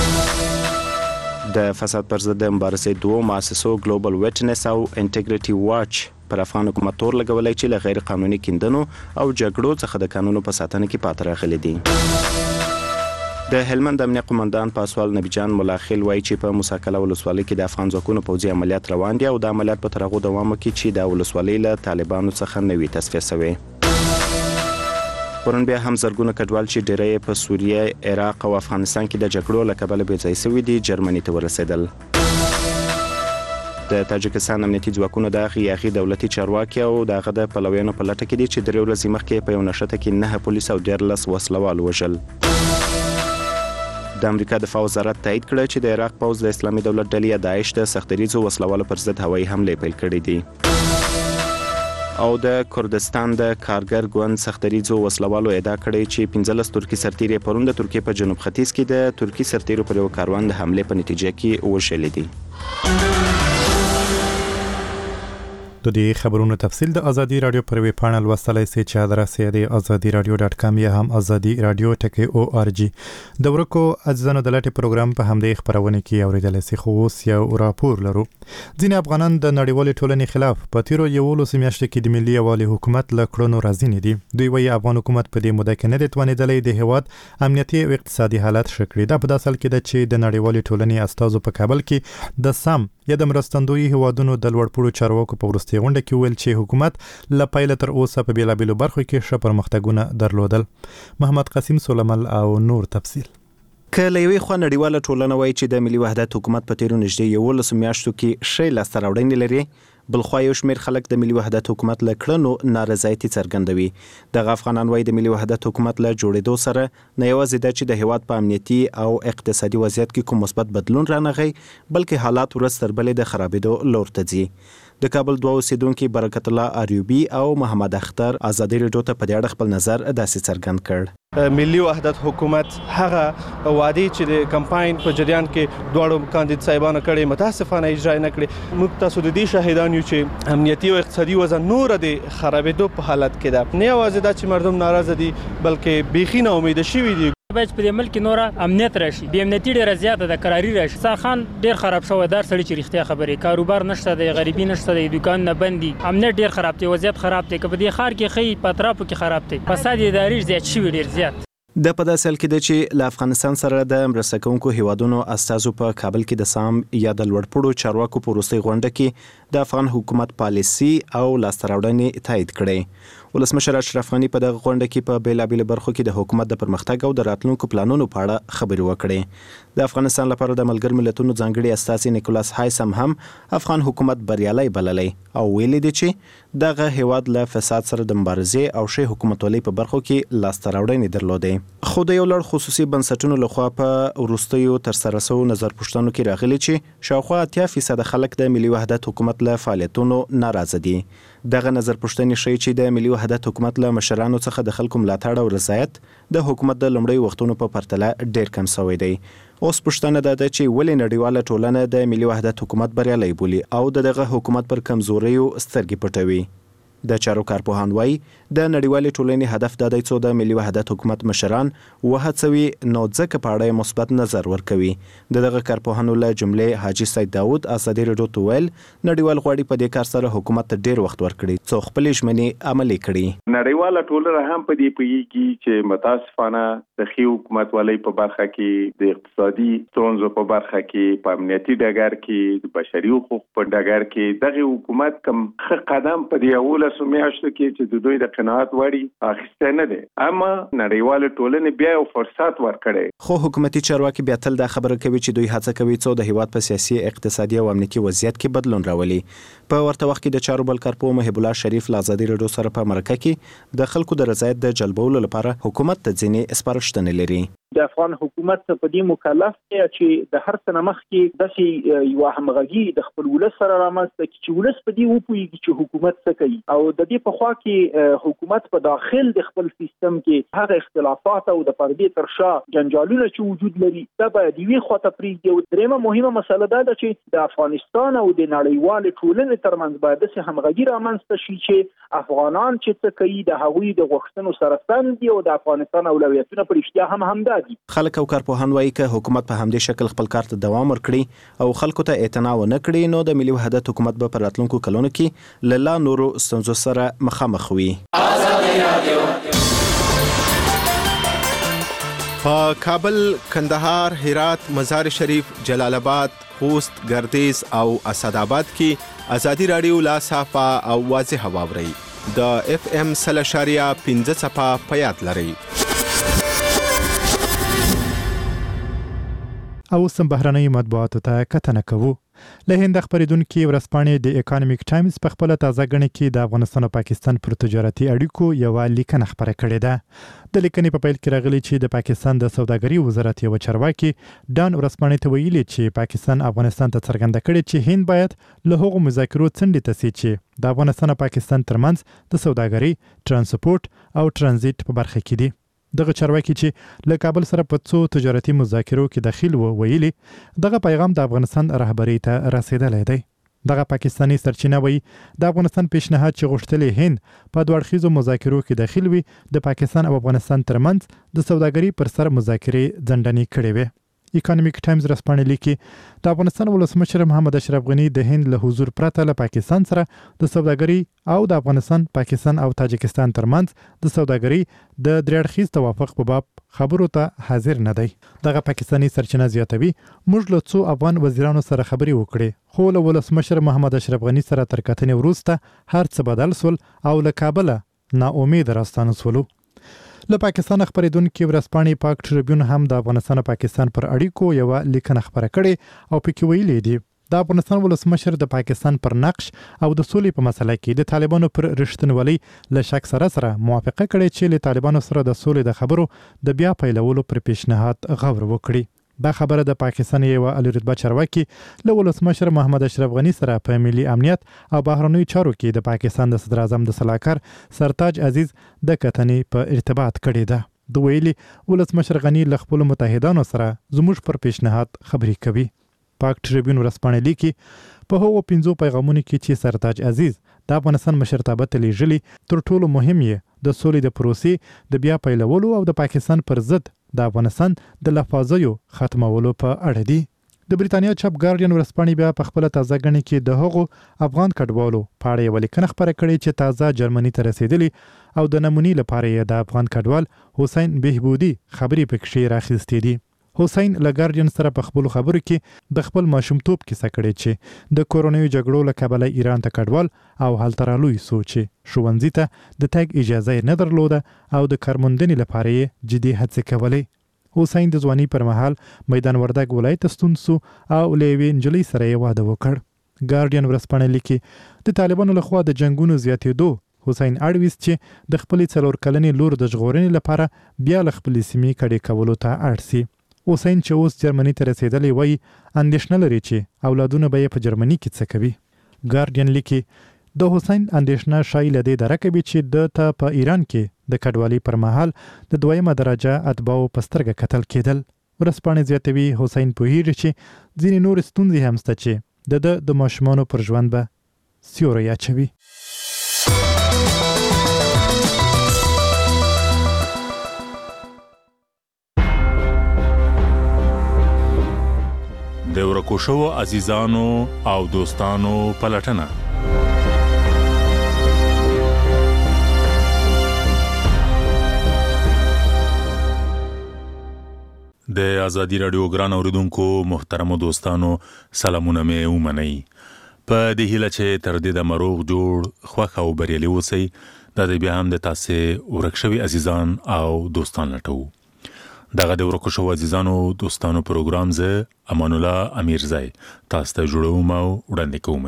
د فساد پر ضد د مبارزې دوه مؤسسو ګلوبل ویټنس او انټیګریټي واچ پر افغان حکومت تور لګولای چې له غیر قانوني کیندنو او جګړو څخه د قانونو په ساتنه کې پاتې راغلي دي. د هلمند امنیه قومندان پاسوال نبی جان ملاخیل وایي چې په موسی قلعه ولسوالۍ کې د افغان ځواکونو پوځي عملیات روان دي او د عملیات په تر هغو دوام وکړي چې د ولسوالۍ له طالبانو څخه نه وي تصفیه شوې. پرون بیا هم زرګونه کډوال چې ډیری په سوریه، عراق او افغانستان کې د جګړو له کبله بې ځای شوي دي جرمني ته ورسېدل. د تاجکستان امنیتي ځواکونو د هغې دولتي چارواکي او د هغه د پلویانو په لټه کې دي چې 3 ورځې مخکې په یو نښته کې 9 پولیس او 14 وسلوال وژل. د امریکا دفاع وزارت تایید کړه چې د عراق پوځ د اسلامي دولت ډلې داعش د سختدریځو وسلوالو پر ضد هوایي حملې پیل کړې دي. او د کردستان د کارګر ګوند سختدریځو وسلوالو ادعا کړې چې 15 ترکي سرتیري پرون د ترکیې په جنوب ختیځ کې د ترکي سرتیرو پر یو کاروان د حملې په نتیجه کې وژلي دي. د دې خبرونو تفصیل د ازادي رادیو پر ویب پاڼه لوستلای شئ چې ادرس یې د azadiradio.com یا هم azadiradio.org. د ورکو اجزانو د لټې پروګرام په همدې خبرونه کې اوریدل شي. خو اوس یو راپور لرو. ځینې افغانان د نړیوالې ټولنې خلاف په تیرو 11 میاشتو کې د ملي یووالي حکومت له کړنو راضي نه دي. دوی وايي افغان حکومت په دې موده کې نه دی توانېدلی د هیواد امنیتي او اقتصادي حالت ښه کړي. دا په داسې حال کې ده چې د نړیوالې ټولنې استازو په کابل کې د سام یا د مرستندوی هیوادونو د لوړپوړو چارواکو په وروستي غونډه کې ویل چې حکومت له پیله تر اوسه په بیلابیلو برخو کې ښه پرمختګونه درلودل. محمد قسیم سلیمان او نور تفصیل. که له یوې خوا نړیواله ټولنه وایي چې د ملي وحدت حکومت په تیرو نږدې 11 میاشتو کې ښې لاسته راوړنې لري، بلخوا یو شمېر خلک د ملي وحدت حکومت له کړنو نارضایتي څرګندوي. دغه افغانان وایي د ملي وحدت حکومت له جوړېدو سره نه یوازې ده چې د هیواد په امنیتي او اقتصادي وضعیت کې کوم مثبت بدلون رانغی، بلکې حالات ورځ تر بلې د خرابېدو لور ته ځي. د کابل دوه اوسیدونکي برکت الله اریوبي او محمد اختر ازادي رادیو ته په دې اړه خپل نظر داسې څرګند کړ. ملي وحدت حکومت هغه وعده چې د کمپاین په جریان کې دواړو کاندید صاحبانو کړي متاسفانه اجرا نه کړي. موږ تاسو د دې شاهدان یو چې امنیتي او اقتصادي وضع نور د خرابېدو په حالت کې ده. نه یوازې دا چې مردم ناراضه دي بلکې بیخي نا امیده شوي دي. باید په دې ملک نور امنیت راشي، د امنیتي ډیره زیاته د قراری راشي. ساخان ډیر خراب شوی، دار سړي چې رښتیا خبرې، کاروبار نشته، د غریبي نشته، د دکان نه بندي، امنیت ډیر خراب دی، وضعیت خراب دی. که په دې ښار کې خې په اطرافو کې خراب دی، فساد اداري زیات شوی ډیر زیات. د په داسې حال کې ده چې له افغانستان سره د مرسته کوونکو هیوادونو استازو په کابل کې د سام یا د لوړپوړو چارواکو په وروستۍ غونډه کې د افغان حکومت پالیسي او لاسته راوړنې تایید کړې. ولسمشر اشرف غني په دغه غونډه کې په بیلابیلو برخو کې د حکومت د پرمختګ او د راتلونکو پلانونو په اړه خبرې وکړې. د افغانستان لپاره د ملګرو ملتونو ځانګړي استازي نیکولاس هایسم هم افغان حکومت بریالي بللی او ویلي دي چې دغه هیواد له فساد سره د مبارزې او ښې حکومتولۍ په برخو کې لاسته راوړنې درلودې. خو د یو لړ خصوصي بنسټونو لخوا په وروستیو ترسره شوو نظرپوښتنو کې راغلي چې شاوخوا 80% خلک د ملي وحدت حکومت له فعالیتونو ناراضه دي. دغه نظرپوښتنې ښیي چې د ملي وحدت حکومت له مشرانو څخه د خلکو ملاتړ او رضایت د حکومت د لومړیو وختونو په پرتله ډیر کم شوی دی. اوس پوښتنه ده چې ولې نړیواله ټولنه د ملي وحدت حکومت بریالي بولي او دغه حکومت پر کمزوریو سترګې پټوي. د چارو کارپوهان وایي د نړیوالې ټولنې هدف دا دی چې د ملي وحدت حکومت مشران وهڅوي نو ځکه په اړه مثبت نظر ورکوي. دغه کارپوهانو له جملې حاجی سید داود ازادي راډیو ته ویل نړیوال غواړي په دې کار سره حکومت ته ډیر وخت ورکړي څو خپل ژمنې عملي کړي. نړیواله ټولنه هم په دې پیږي چې متاسفانه د خي حکومت والی په برخه کې د اقتصادي ستونزو په برخه کې په امنیتي ډګر کې د بشري حقوق په ډګر کې دغه حکومت کم ښه قدم په دې اوله سمیاشتو کې چې د دوی د قناعت وړي اخیسته نه دي، اما نړیواله ټولنه بیا یو فرصت ورکړي. خو حکومتي چارواکي بیا تل دا خبره کوي چې دوی هڅه کوي چې د هیواد په سیاسي، اقتصادي او امنیتي وضعیت کې بدلون راولي. په ورته وخت کې د چارو بل کارپوه محب الله شریف له ازادي راډیو سره په مرکه کې د خلکو د رضایت د جلبولو لپاره حکومت ته ځینې سپارښتنې لري. د افغان حکومت په دې مکلف دی چې د هر څه مخ کې د یو همغږي د خپل ولس سره رامنځته کړي چې ولس په دې وپوهیږي چې حکومت څه کوي او د دې په خوا کې حکومت په داخل د خپل سیستم کې هغه اختلافات او د پردې تر شا جنجالونه چې وجود لري دا باید یوې خواته پرېږدي. او درېمه مهمه مسله دا ده چې د افغانستان او د نړیوالې ټولنې ترمنځ باید داسې همغږي رامنځته شي چې افغانان چې څه کوي د هغوی د غوښتنو سره سم دي او د افغانستان اولویتونه په رښتیا هم همدا دي. خلک او کارپوهان وایي که حکومت په همدې شکل خپل کار ته دوام ورکړي او خلکو ته اعتنا ونه کړي نو د ملي وحدت حکومت به په راتلونکو کلونو کې له لا نورو ستونزو سره مخامخ وي. په کابل، کندهار، هرات، مزار شریف، جلال آباد، خوست، ګردیز او اسداباد کې ازادي راډیو لا صافه او واضح واوري. د اف ام 0.15 صفه په یاد لري. او سم بهرنۍ مطبوعاتو ته کتنه کوو. له هند خبرېدونکي ورځپاڼې د اکانومیک ټایمز په خپل تازه غني کې د افغانستان او پاکستان پر تجارتي اړیکو یو لیکنه خبره کړې ده. د لیکنې په پیل کې راغلي چې د پاکستان د سوداګري وزارت یو چارواکي ډان ورځپاڼې ته ویلي چې پاکستان افغانستان ته څرګنده کړي چې هند باید له هغو مذاکرو څنډې ته سي چې د افغانستان او پاکستان ترمنځ د سوداګري، ترانسپورت او ترانزیت په برخه کې دي. دغه چارواکي چې له کابل سره په څو تجارتي مذاکرو کې داخل ویلي دغه پیغام د افغانستان رهبری ته رسیدلی دی. دغه پاکستانی سرچینه وایي د افغانستان پیشنهاد چې غوښتلې هند په دوه اړخیزو مذاکرو کې داخل وي د پاکستان او افغانستان ترمنځ د سوداګري پر سر مذاکرې ځنډنې کړې وي. اکانومیک ټایمز ورځپاڼې لیکي د افغانستان ولسمشر محمد اشرف غنی د هند له حضور پرته له پاکستان سره د سوداګري او د افغانستان، پاکستان او تاجکستان ترمنځ د سوداګري د درې اړخیز توافق په باب خبرو ته حاضر نه دی. دغه پاکستانی سرچینه زیاتوي موږ له څو افغان وزیرانو سره خبرې وکړې خو له ولسمشر محمد اشرف غنی سره تر کتنې وروسته هر څه بدل سول او له کابل نا امید راستانه سولو. له پاکستان خبرېدونکي ورځپاڼې پاک ټریبیون هم د افغانستان او پاکستان پر اړیکو یو لیکنه خبره کړې او پکې ویلي دي د افغانستان ولسمشر د پاکستان پر نقش او د سولې په مسله کې د طالبانو پر رښتینولۍ له شک سره موافقه کړې چې له طالبانو سره د سولې د خبرو د بیا پیلولو پر پیشنهاد غور وکړي. دا خبره د پاکستان یو اعلی رتبه چارواکي له ولسمشر محمد اشرف غنی سره په ملي امنیت او بهرنیو چارو کې د پاکستان د صدر اعظم د سلاکار سرتاج عزیز د کتنې په ارتباط کړې ده. د ویلي ولسمشر غنی له خپل متحدانو سره زموږ پر پیشنهاد خبرې کوي. پاک ټریبیون ورځپاڼې لیکي په هغو 5 پیغامونو کې چې سرتاج عزیز د افغانستان مشرتابه ته لیږلي تر ټولو مهم یې د سولې د پروسې د بیا پیلولو او د پاکستان پر ضد د افغانستان د لفاظیو ختمولو په اړه دي. د بریتانیا چاپ ګارډین ورځپاڼې بیا په خپل تازه غني کې د هغو افغان کډوالو په اړه یو لیکنه خبره کړې چې تازه جرمني ته رسیدلی او د نمونې لپاره یې د افغان کډوال حسین بهبودي خبرې پکې راخستې دي. حسین له ګارډین سره په خپل خبرو کې د خپل ماشومتوب کیسه کړې چې د کورونیو جګړو له کبله ایران ته کډوال او هلته رالوی سوچ ښوونځي ته د تګ اجازه نه درلوده او د کارموندنې لپاره یې جدي هڅې کولې. حسین د ځواني پر مهال میدان وردګ ولایت ستون سو او له یوې نجلۍ سره یې واده وکړ. ګارډین ورځپاڼې لیکي د طالبانو لخوا د جنگونو زیاتېدو حسین اړويست چې د خپلې 4 کلنې لور د ژغورنې لپاره بیا له خپلې سیمې کډې کولو ته اړ سي. حسین چې اوس جرمني ته رسیدلی وای اندېښنه لري چې اولادونه به یې په جرمني کې څه کوي. ګارډین لیکي د حسین اندېښنه شایي له دې درکه وي چې د ته په ایران کې د کډوالۍ پر مهال د 2مه درجه اتباعو په سترګه کتل کېدل. ورسپانې زیاتوي حسین پوهیږي چې ځینې نور ستونزې هم شته چې د ماشومانو پر ژوند به سیوری اچوي. د ورکو شوو عزیزانو او دوستانو پلټنه. د آزادی رادیو ګران اوریدونکو محترمو دوستانو سلامونه مې ومنئ. په دې هیله چې تر دې د مروغ جوړ خوښ او بریالي اوسئ. دا د بیا هم د تاسې ورک شوي عزیزان او دوستان لټو. دغه د ورکو شوو عزیزانو دوستانو پروګرام زه امان الله امیرزی تاسو ته جوړوم او وړاندې کوم.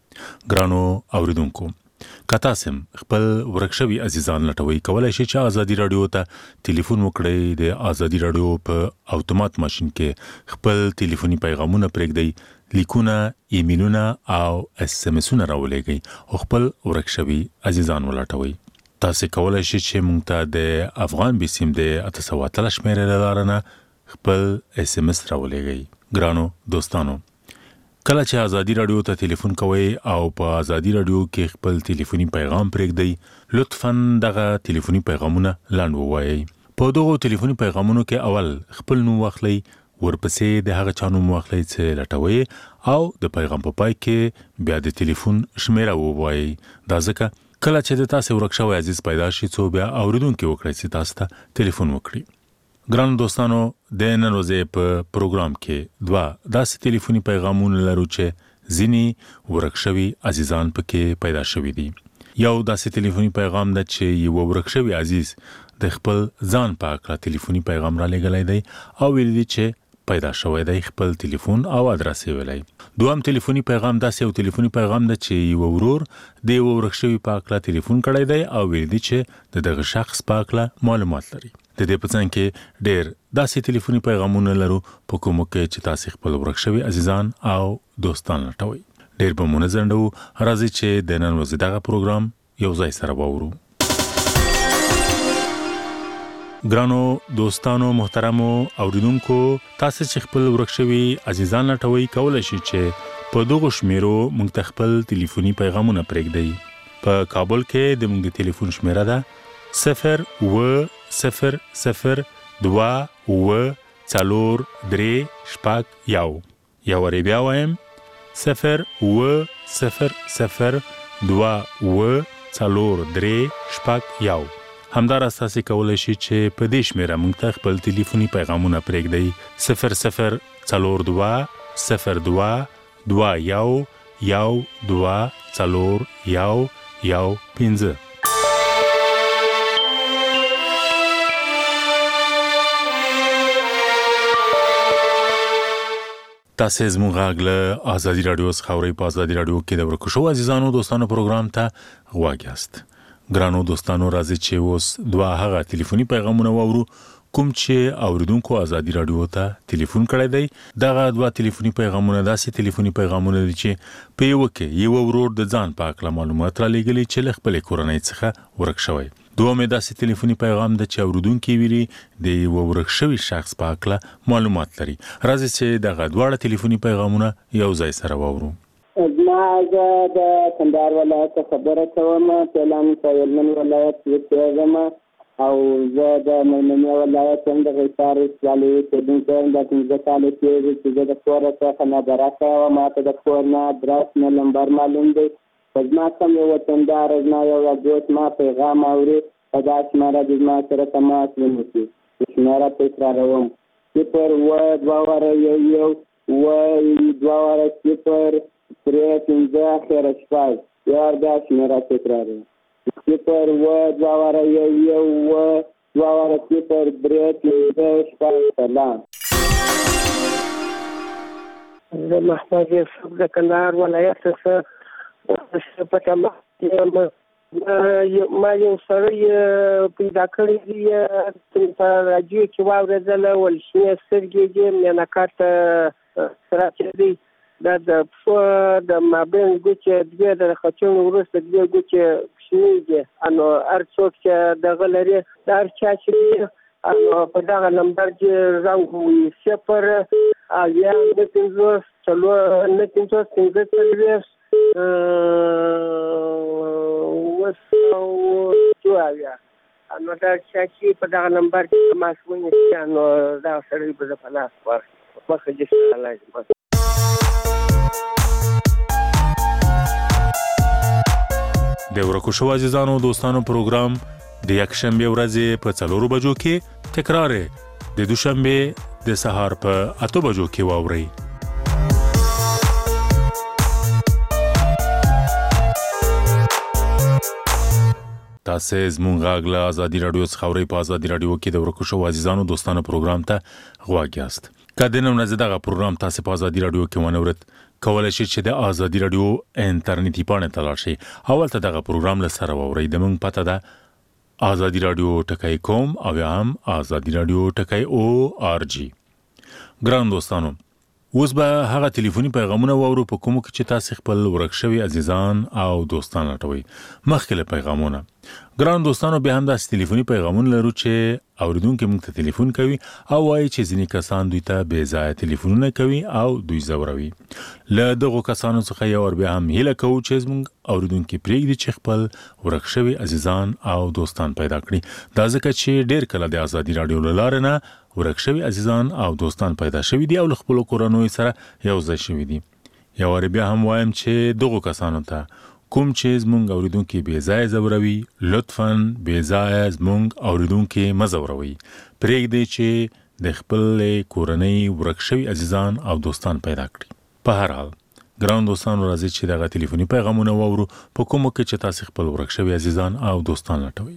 ګرانو اوریدونکو که تاسو خپل ورک شوي عزیزان لټوي کولای شئ چې آزادی رادیو ته ټلیفون وکړئ. د آزادی رادیو په اتومات ماشين کې خپل ټلیفوني پیغامونه پرېږدئ، لیکونه، ایمیلونه او اس ام اسونه راولېږئ او خپل ورک شوي عزیزان ولټوئ. تاسو کولای شئ چې موږ ته د افغان بیسیم د 813 شمیرې له لارې نه خپل اس ام اس راولېږئ. ګرانو دوستانو کله چې آزادی رادیو ته ټلیفون کوئ او په آزادی رادیو کې خپل ټلیفوني پیغام پرېږدئ، لطفاً دغه ټلیفوني پیغامونه لاندې ووایئ. په دغو ټلیفوني پیغامونو کې اول خپل نوم واخلئ، ورپسې د هغه چا نوم واخلئ چې لټوئ او د پیغام په پای کې بیا د ټلیفون شمیره ووایئ. دا ځکه کله چې د تاسو ورک شوی عزیز پیدا شي څو بیا اوریدونکو وکړي چې تاسو ته ټلیفون وکړي. ګران دوستانو د نن ورځې په پروګرام کې دوه داسې ټلیفوني پیغامونه لرو چې ځینې ورک شوي عزیزان پکې پیدا شوي دي. یو داسې ټلیفوني پیغام ده چې یو ورک شوی عزیز د خپل ځان په اړه ټلیفوني پیغام را لېږلی دی او ویل دي چې پیدا شوی دی خپل ټلیفون او ادرس یې ویلی. دویم ټلیفوني پیغام داسې یو ټلیفوني پیغام ده چې یو ورور د یو ورک شوي په اړه ټلیفون کړی دی او ویل دي چې دغه شخص په اړه معلومات لري. د دې په څنګ کې ډېر داسې ټلیفوني پیغامونه لرو په کومو کې چې تاسو خپل ورک شوي عزیزان او دوستان لټوئ. ډېر به مو نه ځنډو، راځئ چې د نن ورځې دغه پروګرام یو ځای سره واورو. ګرانو دوستانو محترمو اوریدونکو تاسو چې خپل ورک شوي عزیزان لټوئ کولای شئ چې په دغه شمیرو موږ ته خپل ټلیفوني پیغامونه پرېږدئ. په کابل کې د موږ د ټلیفون شمیره ده 0-0-0-2-4-3-1. یو وری بیا وایم 0-0-0-2-4-3-1. همداراز تاسو کولای شئ چې په دې شمیره موږ ته خپل ټلیفوني پیغامونه پرېږدئ 0-0-4-2-1-2-4-1-1-5. تاسو زموږ غږ له آزادی رادیو څخه اورئ. په آزادی رادیو کې د ورکو شوو عزیزانو دوستانو پروګرام ته غوږ یاست. ګرانو دوستانو راځي چې اوس دوه هغه ټلیفوني پیغامونه واورو کوم چې اوریدونکو آزادی رادیو ته ټلیفون کړی دی. دغه دوه ټلیفوني پیغامونه داسې ټلیفوني پیغامونه دي چې په یو کې یو ورور د ځان په اړه معلومات را لېږلي چې له خپل کورنۍ څخه ورک شوی. دومره داسې ټلیفوني پیغام د چې اوریدونکو ویلي د یو ورک شوی شخص په اړه معلومات لري. راځي چې دغه دوه ټلیفوني پیغامونه یو ځای سره واورو. ما زه د کندهار ولایت خبره کوم. پلان په هلمند ولایت کې یم او زه د میمنې ولایت هم د غیصار ولسوالۍ اوسېدونکی یم. دا 15 کاله کېږي چې زه د کوره څخه نابرابره یم. ما ته د کور نه ادرس نه نمبر معلوم دی. په زما کوم یو وطندار زما یو راډیوت ما پیغام اوري په دا شماره د زما سره تماس ونیسي. شماره تکراروم 0-2-1-2-2-0-3-5 اخره شپږ یار دا شماره تکراروم 0-2-1-2-2-3-5 سلام. زه محمد یوسف د کندهار ولایت څخه په تمه ما یو سړی پیدا کړی دی په راډیو کې واورېدل ولشنې سترګې دې میناکات سره چې دی دا د مابین ګوچې دوی د خچون وروسته دوی ګوچې شنې دي انو هر څوک چې دغه لري دا هر چا چې په دغه نمبر کې زنګ ووي 0 نو دا چې په دغه نمبر کې تماس ونیسي نو دا سړی به په لاس ورکړي مخه دې لازم د ورکو شو عزیزانو دوستانو پروګرام د یکشنبه ورځې په 4 بجو کې تکرار د دوشنبه د سهار په 8 بجو کې واوري. تاسو زموږ غږ له ازادي رادیو څخه اورئ. په ازادي رادیو کې د ورکو شو عزیزانو دوستانو پروګرام ته غواړئ یاست. کله نو نه زده پروګرام تاسو په ازادي رادیو کې ونورت کولای شئ چې د ازادي رادیو انټرنیټي پاڼه ته لاړ شئ او ولته دغه پروګرام له سره واورئ. د موږ پته ده azadiradio.com او هم azadiradio.org. ګران دوستانو اوس به هغه ټلیفوني پیغامونه واورو په کومو کې چې تاسو خپل ورک شوی عزیزان او دوستان راټوي. مخکې له پیغامونه ګران دوستانو به هم د ټلیفوني پیغامونه لرو چې اوریدونکو موږ ته ټلیفون کوي او وايي چې ځینې کسان دوی ته بې ځایه ټلیفونونه کوي او دوی زوروي. له دغه کسانو څخه یو ور به هم هیله کوو چې موږ اوریدونکو پریږدي چې خپل ورک شوی عزیزان او دوستان پیدا کړي. دا ځکه چې ډېر کله د ازادي رادیو لاره نه ورک شوی عزیزان او دوستان پیدا شوی دي او خپل کورونو سره یو ځای شوی دي. یو ور به هم وایم چې دغه کسانو ته کوم چې زمونږ اوریدونکو بې ځای زوروي لطفاً بې ځای زمونږ اوریدونکو مزوروي. پرېږدئ چې د خپل کورنۍ ورک شوی عزیزان او دوستان پیدا کړي. په هر حال ګران دوستانو راځي چې دغه ټلیفوني پیغامونه واورو په کومو کې چې تاسو خپل ورک شوی عزیزان او دوستان لټوي.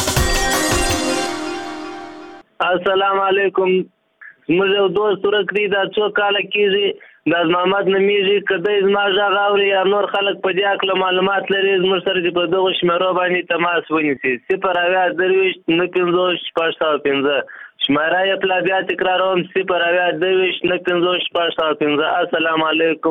السلام علیکم. موږ یو دوست ورکړی دا څو کال کېږي د محمد نمیږي کدی زما ژغ اوري یا نور خلک په دې اړه معلومات لري زموږ سره په دغه شمیرو باندې تماس ونیسي 0.925 شمیره یې پلا بیا تکراروم 0.925 السلام علیکم.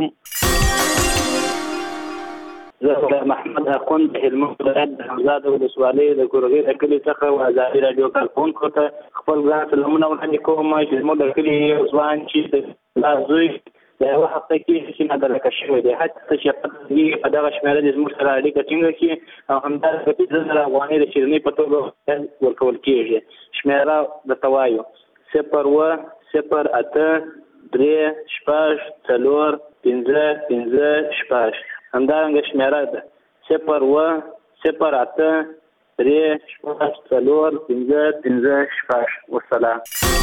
زه محمد اخوند هلمند ولایت د حمزه ولسوالۍ د کورغیر کلي څخه ازادي رادیو کارکونکو ته خپل ګران سلامونه وړاندې کوم چې زموږ د کلي ځوان چې لا زوی د یو هفته کې چې نادرکه شوی دی حتی چې په دغه شمیره د زموږ سره اړیکه ټینګه کړي او همدارنګه 50,000 افغانۍ د شیرینۍ په توګه ورکول کېږي. شمیره درته وایو 0.834 همدارنګه شمیره ده 0.834 والسلام.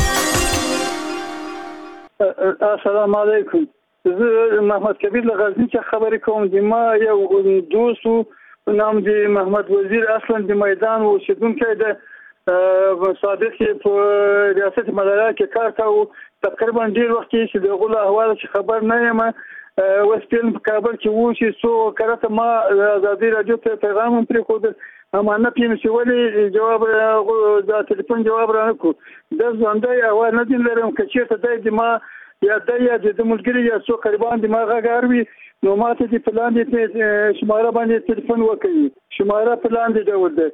السلام علیکم. زه محمد کبیر له غزنی څخه خبرې کوم. د ما یو دوست نام دی محمد وزیر اصلا د میدان اوسیدونکی دی. صادق په ریاست مدارا کې کار کاوه. تقریبا ډیر وخت چې د غول احوال خبر نه یم. وسپین په کابل کې وو چې څو کرته ما ازادي رادیو ته پیغام پرې خو اما نه پیم چې ولې جواب د ټلیفون جواب رانکو د ځوندای اول نه دین لرم چې ته د ما یا د ملګری یا څو قربان د ما غاروي نو ماته د پلان د شماره باندې ټلیفون وکړي. شماره پلان دی ډول ده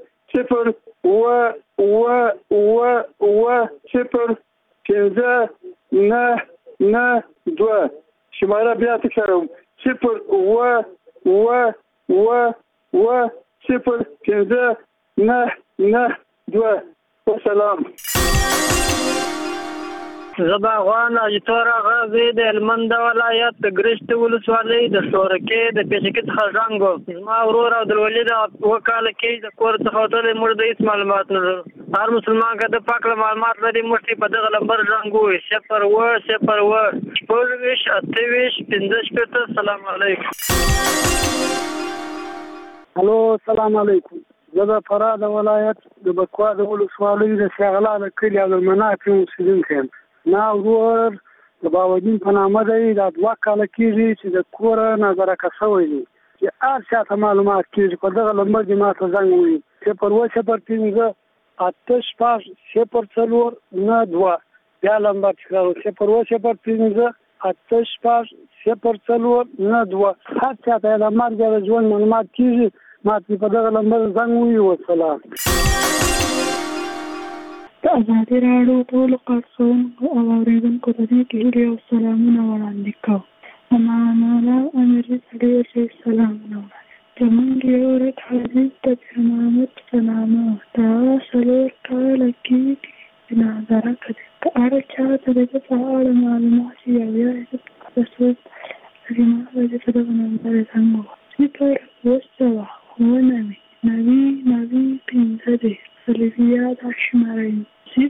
0.992 شماره بیا تکراروم 0.992 والسلام. زبا غوان اجتورا غازی د هلمند ولایت د ګرشت ولسوالۍ د شورکې د پیشکې څخه ژوندو زما ورور عبدالولي د وکاله کې د کور څخه وتلی موږ د هېڅ معلومات نه لرو. هر مسلمان که د پاک له معلومات لري موږ په دغه نمبر ژوندوي 0.028 سلام علیکم. الو سلام علیکم. زه د فراه ولایت د بکوا د ولسوالۍ د شغلا د کلي او المناطق اوسیدونکی یم. ما ورور د باودین په نامه دی. دا 2 کاله کېږي چې د کوره نظرکه شوی دی چې هر چا ته معلومات کېږي په دغه نمبر کې ما ته زنګ ووهي 0.850 بیا نمبر تکراروم 0.850 هر چا ته د مرګ د ژوند معلومات کېږي ما ته په دغه نمبر زنګ ووهي. والسلام. ازادي راډیو ټولو کارکوونکو او اورېدونکو ته د دې هیلې او سلامونه وړاندې کوم. مانا امیر ډېر سلامونه وړاندې زموږ یو ورځ حدیث د پیر محمد په نامه دا 4 کاله کېږي چې ناظره کړې که هر چا ته د ده په اړه معلومات وي او یا یې د څوک زما به د په دغه نمبر زنګ ووهه 0 صلیبیا دا شمارئ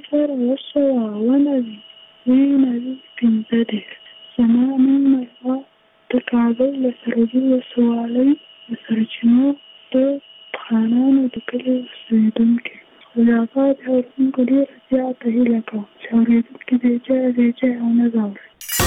0 زما نوم مرغه د کابل له سرحدي ولسوالۍ د سرچینو د خانانو د کلي اوسېدونکي خو د آباد اورېدونکو ډېره زیاته هیله کوم چې اورېدونکي بې ځایه ونه ځوري.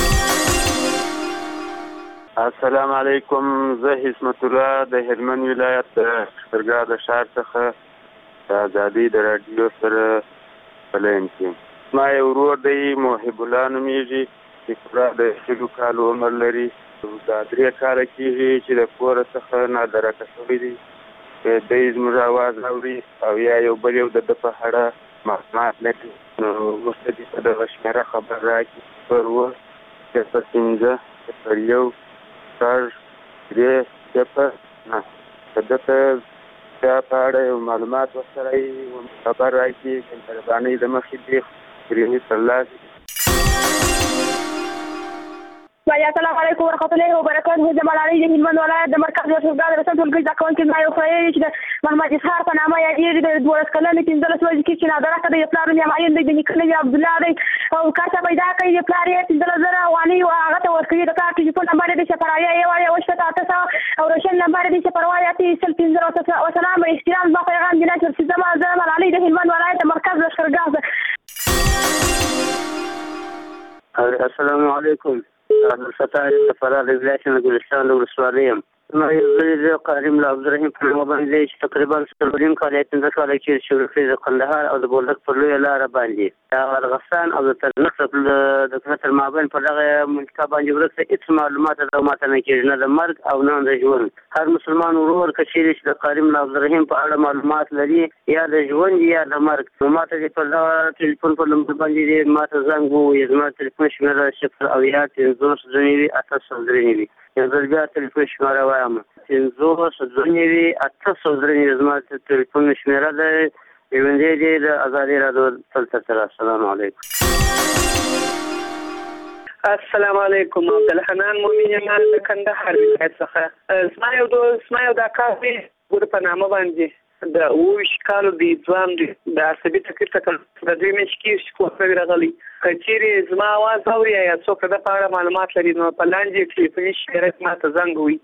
السلام علیکم. زه حسمت الله د هلمند ولایت د شکرګاه د ښار څخه د ازادۍ د راډیو سره په لاین کې ما یو ورور دی محب الله نومیږي چې پوره د 6 کالو عمر لري. دا 3 کاله کېږي چې د کوره څخه نادرکه شوی دی. دی زموږ اواز اوري او یا یو بل یو د ده په اړه معلومات لري. نو وروسته دې ته دغه شمېره خبر راکړي 0 0 4 3 0 9 که ده ته بیا په اړه یو معلومات ورسره خبر راکړي چې مهربانۍ له مخې دې پرېني ترلاسه السلام علیکم ورحمۃ اللہ وبرکاتہ. جمال علی د هلمند ولایت د مرکز شکرګاه د رسم ټولګي زده کوونکي زما یو خویی چې د محمد اسحاق په نامه یادېږي د 12 کلنې 15 ورځې کې چې نادرکه دی. د پلار نوم یې معین دی، د نیکه نوم یې عبدالله دی او کاسه پیدا کوي. د پلار یې 15,000 افغانۍ هغه ته ورکوي. د پلار ټلیفون نمبر یې د 0 او روشن نمبر یې د 0 وسلام احترام زما پیغام دی چې زما جمال علی د هلمند ولایت د مرکز شکرګاه. السلام علیکم. عبدالفتاح د فراه د ولایت د ګلستان د ولسوالۍ یم. زما یو زوی دی قاري ملا عبدالرحیم په نامه باندې چې تقریبا 4 کاله 15 کاله کې شورفي د کندهار او د بولدک پر لویه لاره باندې د افغانستان او د ترنک د کلتر مابین په دغه منطقه باندې ورسته هېڅ معلومات د ماته نه کېږي، نه د مرګ او نه د ژوند. هر مسلمان ورور که چېرې چې د قاري ملا عبدالرحیم په اړه معلومات لري یا د ژوند یا د مرګ، نو ماته دې په دغه ټلیفون په نمبر باندې ماته زنګ ووهي. زما ټلیفون شمېره 0 یو ځل بیا ټلیفون شمېره وایم 592 زما ټلیفون شمېره ده. ژوندی دی د ازادۍ راډیو دلته سره. السلام علیکم. السلام علیکم. عبدالحنان مومن یم د کندهار ولایت څخه. زما یو دا کار دی په نامه باندې د 20 کالو د ځوان دی د عصبي تکلیف څخه د 2 میاشتې کې کوڅه راغلی. که چیرې زما اواز اوري یا څوک د په اړه معلومات لري نو په لاندې ټلیفوني شمېره ماته زنګ ووهي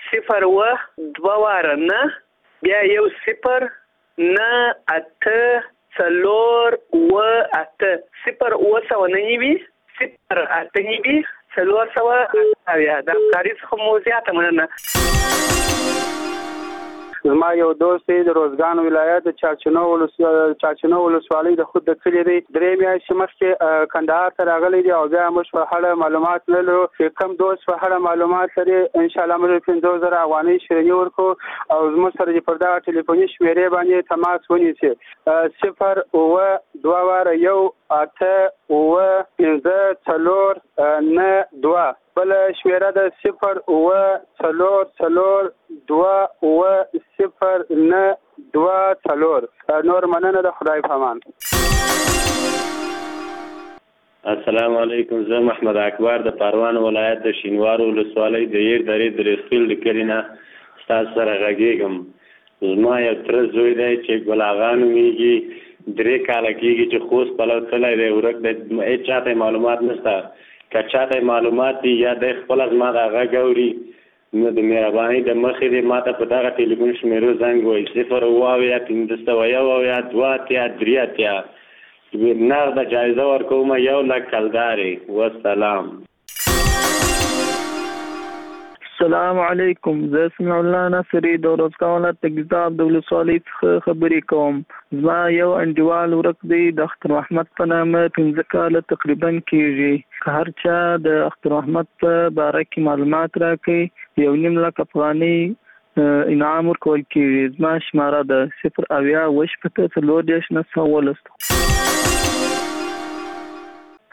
0 بیا 1 0 9 8 4 8 0 د همکارۍ څخه مو زیاته مننه. زما یو دوست دی د روزګان ولایت د چارچینو ولسوالۍ د خود د کلي دی. 3 میاشتې مخکې کندهار ته راغلی دی او بیا موږ په اړه معلومات نه لرو. چې کوم دوست په اړه معلومات لري انشاءالله موږ 15,000 افغانۍ شیریني ورکړو او زموږ سره دې پر دغه ټلیفوني شمېرې باندې تماس ونیسي 0 2 1 8 9 2 بل شمېره ده 0 نور مننه د خدای په امان. السلام علیکم. زه محمد اکبر د پروان ولایت د شینوارو ولسوالۍ د ییر درې د رسخیل د کلي نه ستاسو سره غږیږم. زما یو تره زوی دی چې ګل اغا نومیږي. 3 کاله کېږي چې خوست پلو تللی دی ورک دی. هېڅ چاته معلومات نشته. که چاته معلومات دي یا د خپله زما د غږ اوري نو د مهربانۍ د مخې دې ماته په دغه ټلیفون شمېرو زنګ ووهي 0 نغده جایزه ورکوم 1,00,000 کلدارې. والسلام. السلام علیکم. زه سمیع الله ناصري د روزګان ولایت د ګیزاب د ولسوالۍ څخه خبرې کوم. زما یو انډیوال ورک دی د اختر محمد په نامه 15 کاله تقریبا کېږي. که هر چا د اختر محمد په باره کې معلومات راکړي 1,00,000 افغانۍ انعام ورکول کېږي. زما شماره ده 0 9 4 9 9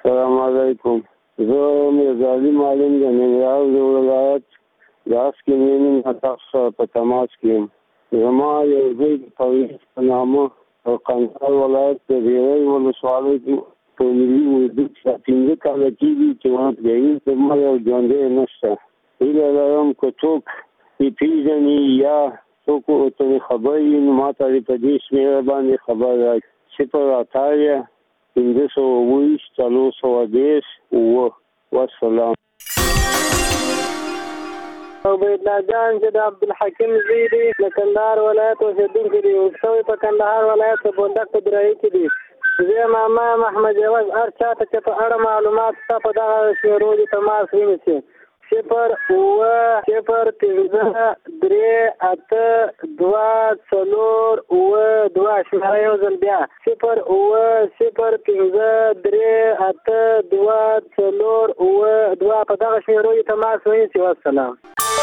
السلام علیکم. زه میرزالي معلم د ننګرهار د ولایت د اسکي مینې تاسو په تماس کې یم. زما یو ځای د توحید په نامه او کندهار ولایت د ډیری ولسوالۍ کې په ملي اردو کې 15 کاله کېږي چې ورته زما یو ژوندی نشته. هیله لرم که څوک یې پېژني یا څوک ورته خبر وي نو ما ته په دې شمېره باندې خبر راکړي. 0 520 410 والسلام. عبیدالله جان چې د عبدالحکیم زوی دی د کندهار ولایت اوسېدونکی دی. اوسوی په کندهار ولایت په بولدک په درایي کې دی. زه ماما محمد جواز هر چاته چې په اړه معلومات شته په دغه شمیرو دې تماس ونیسي. 0 0 15 3 8 2 4 2 شمیره یو ځل بیا 0 0 15 3 8 2 4 2 په دغه شمیرو دې تماس ونیسي. والسلام.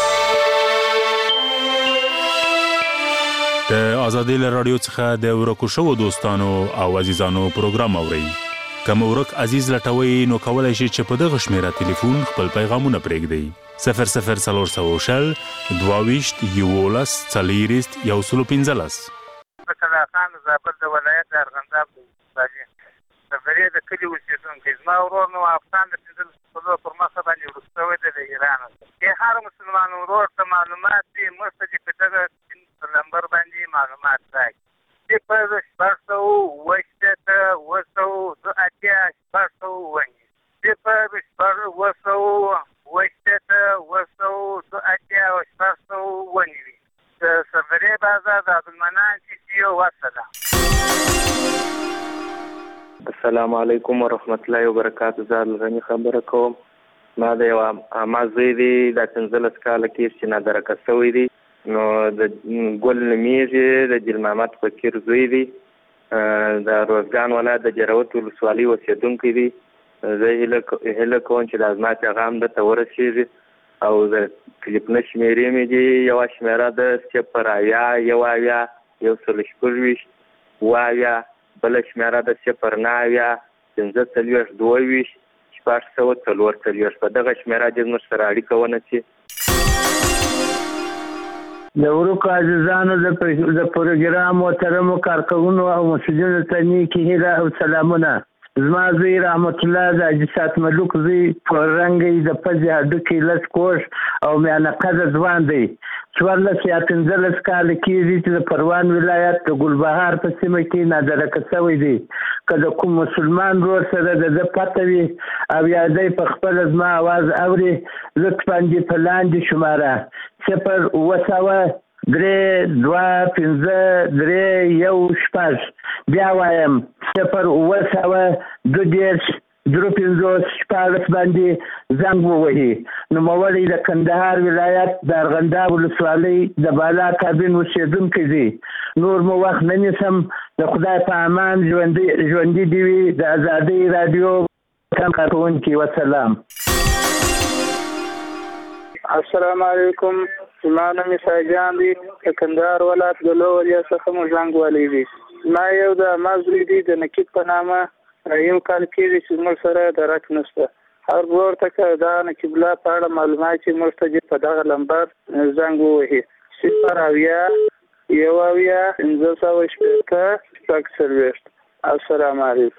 د آزادۍ له رادیو څخه د ورکو شوو دوستانو او عزیزانو پروګرام اورئ. که مو ورک عزیز لټوئ نو کولی شئ چې په دغه شمیره تلیفون خپل پیغامونه پرېږدئ. 00400 22 11 40 115. کله خان زابل د ولایت د ارغنداب ولسوالۍ سفرې د کلي اوسېدونکی زما ورور نو افغان د 15 پر مخه باندې وروسته وی د ایران کې هر مسلمان ورور ته معلومات دي مرسته چې په دغه نمبر باندې معلومات راکړي. چې په شپږ وشته وسو د اتیا شپږ ونی چې په شپږ وسو وشته وسو د اتیا شپږ ونی د سفرې بازار د عبدالمنان چې یو وسله. السلام علیکم ورحمت الله وبرکاته. زه غنی خبره کوم. ما د یو امازوی دی د 15 کاله کې چې نادرکه شوی دی. نو د ګل نمیږي د جل محمد فقیر زوی دی د روزګان ولایت د جروت ولسوالۍ اوسېدونکی دی. زه هیله کوم چې د زما پیغام درته ورسېږي او د کلیپونه شمېرې مې دي. یوه شمېره د 0 1 1 بله شمېره د 0 9 15 22 644. په دغه شمېره دې زموږ سره اړیکه ونیسي. د ورکو عزیزانو د پروګرام محترمو کارکوونکو او مسؤلینو ته نیکې هیله او سلامونه. زما زوی رحمت الله د حاجي سات ملوک زوی په رنګ د پزې هډوکي لس کوش او میانه قده ځوان دی. 14 یا 15 کاله کېږي چې د پروان ولایت د ګلبهار په سیمه کې نادرکه شوی دی. که د کوم مسلمان ورور سره د ده پته وي او یا دی په خپله زما اواز اوري لطفا دې په لاندې شماره 0 3 2 15 3 1 6 بیا وایم 0 2 15 6 باندې زنګ ووهي. نوموړی د کندهار ولایت د ارغنداب ولسوالۍ د بالا کابین اوسېدونکی دی. نور مو وخت نه نیسم. د خدای په امان ژوندي دې وي د ازادۍ راډیو کارکوونکي. وسلام. السلام علیکم. زما نوم سایجان دی د کندهار ولایت د لو ولیا څخه مو زنګ والی دی. ما یو د مازوی دی د نکیب په نامه یو کال کېږي چې موږ سره درک نشته. هر ورور ته که دا نکیب الله په اړه معلومات چې موږ ته دې په دغه لمبر زنګ ووهي 0 السلام علیکم.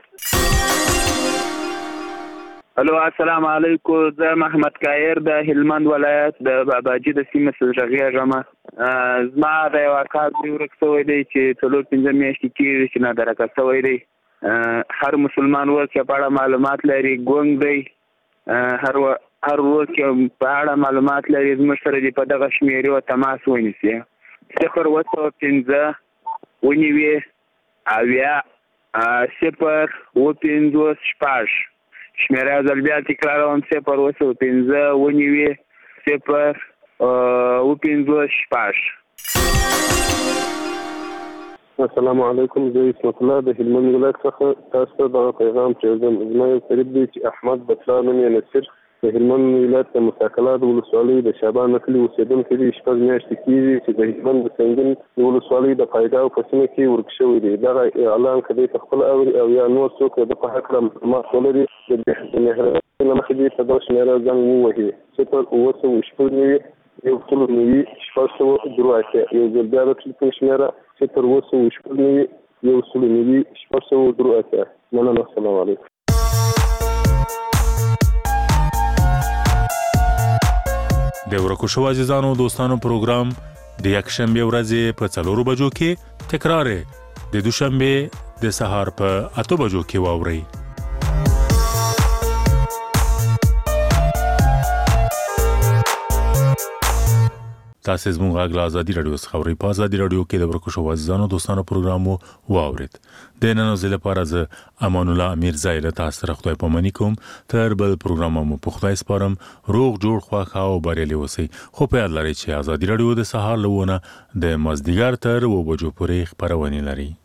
الو السلام علیکم. زه محمد کایر د هلمند ولایت د باباجي د سیمې څخه غږیږم. زما د یو اکا زوی ورک شوی دی چې 4-5 میاشتې کېږي چې نادرکه شوی دی. هر مسلمان ورور چې په اړه معلومات لري ګونګ دی. هر ورور چې په اړه معلومات لري زموږ سره دې په دغه شمېرې او تماس ونیسي. 0 15 0 15 6 شمېره ځل بیا تکراروم 0 15 0 15 6. السلام علیکم. زه اسمت الله د هلمند ولایت څخه تاسو ته دا پیغام پرېږدم. زما یو قریب دی چې احمد بطلا نوم یې نصیر د هلمند ولایت د مساکلات ولسوالۍ د شابان کلي اوسېدونکي دي. 6 میاشتې کېږي چې د هلمند د سنګین د ولسوالۍ د پایګاو په سیمه کې ورک شوی دی. دغه اعلان کدی په خپل اوري او یا نور څوک د په حق معلومات ولري د مهربانۍ مخې دې په دغه شمیره زنګ ووهي 0 یو ټول نوي شپږ دروازه یو ځل بیا د ټلیفون شمیره 0 یو ټول نوي شپږ دروازه. مننه. السلام علیکم. د ورکو شو عزیزانو دوستانو پروګرام د یکشنبه ورځې په 4 بجو کې تکرار د دوشنبه د سهار په 8 بجو کې واوري. تاسو زموږ غږ آزادي رادیو څخه اورئ. په آزادي رادیو کې د ورکو شو عزیزانو دوستانو پروګرام واورید. د نن ورځې لپاره زه امان الله امیر زایله تاسو سره خدای پامنی کوم. تر بل پروګرام مو په خدای سپارم. روغ جوړ خواخا او بریالي اوسئ. خو په یاد لرئ چې آزادي رادیو د سهار لونه د مازدیګر تر 2 بجو پورې خبرونه لري.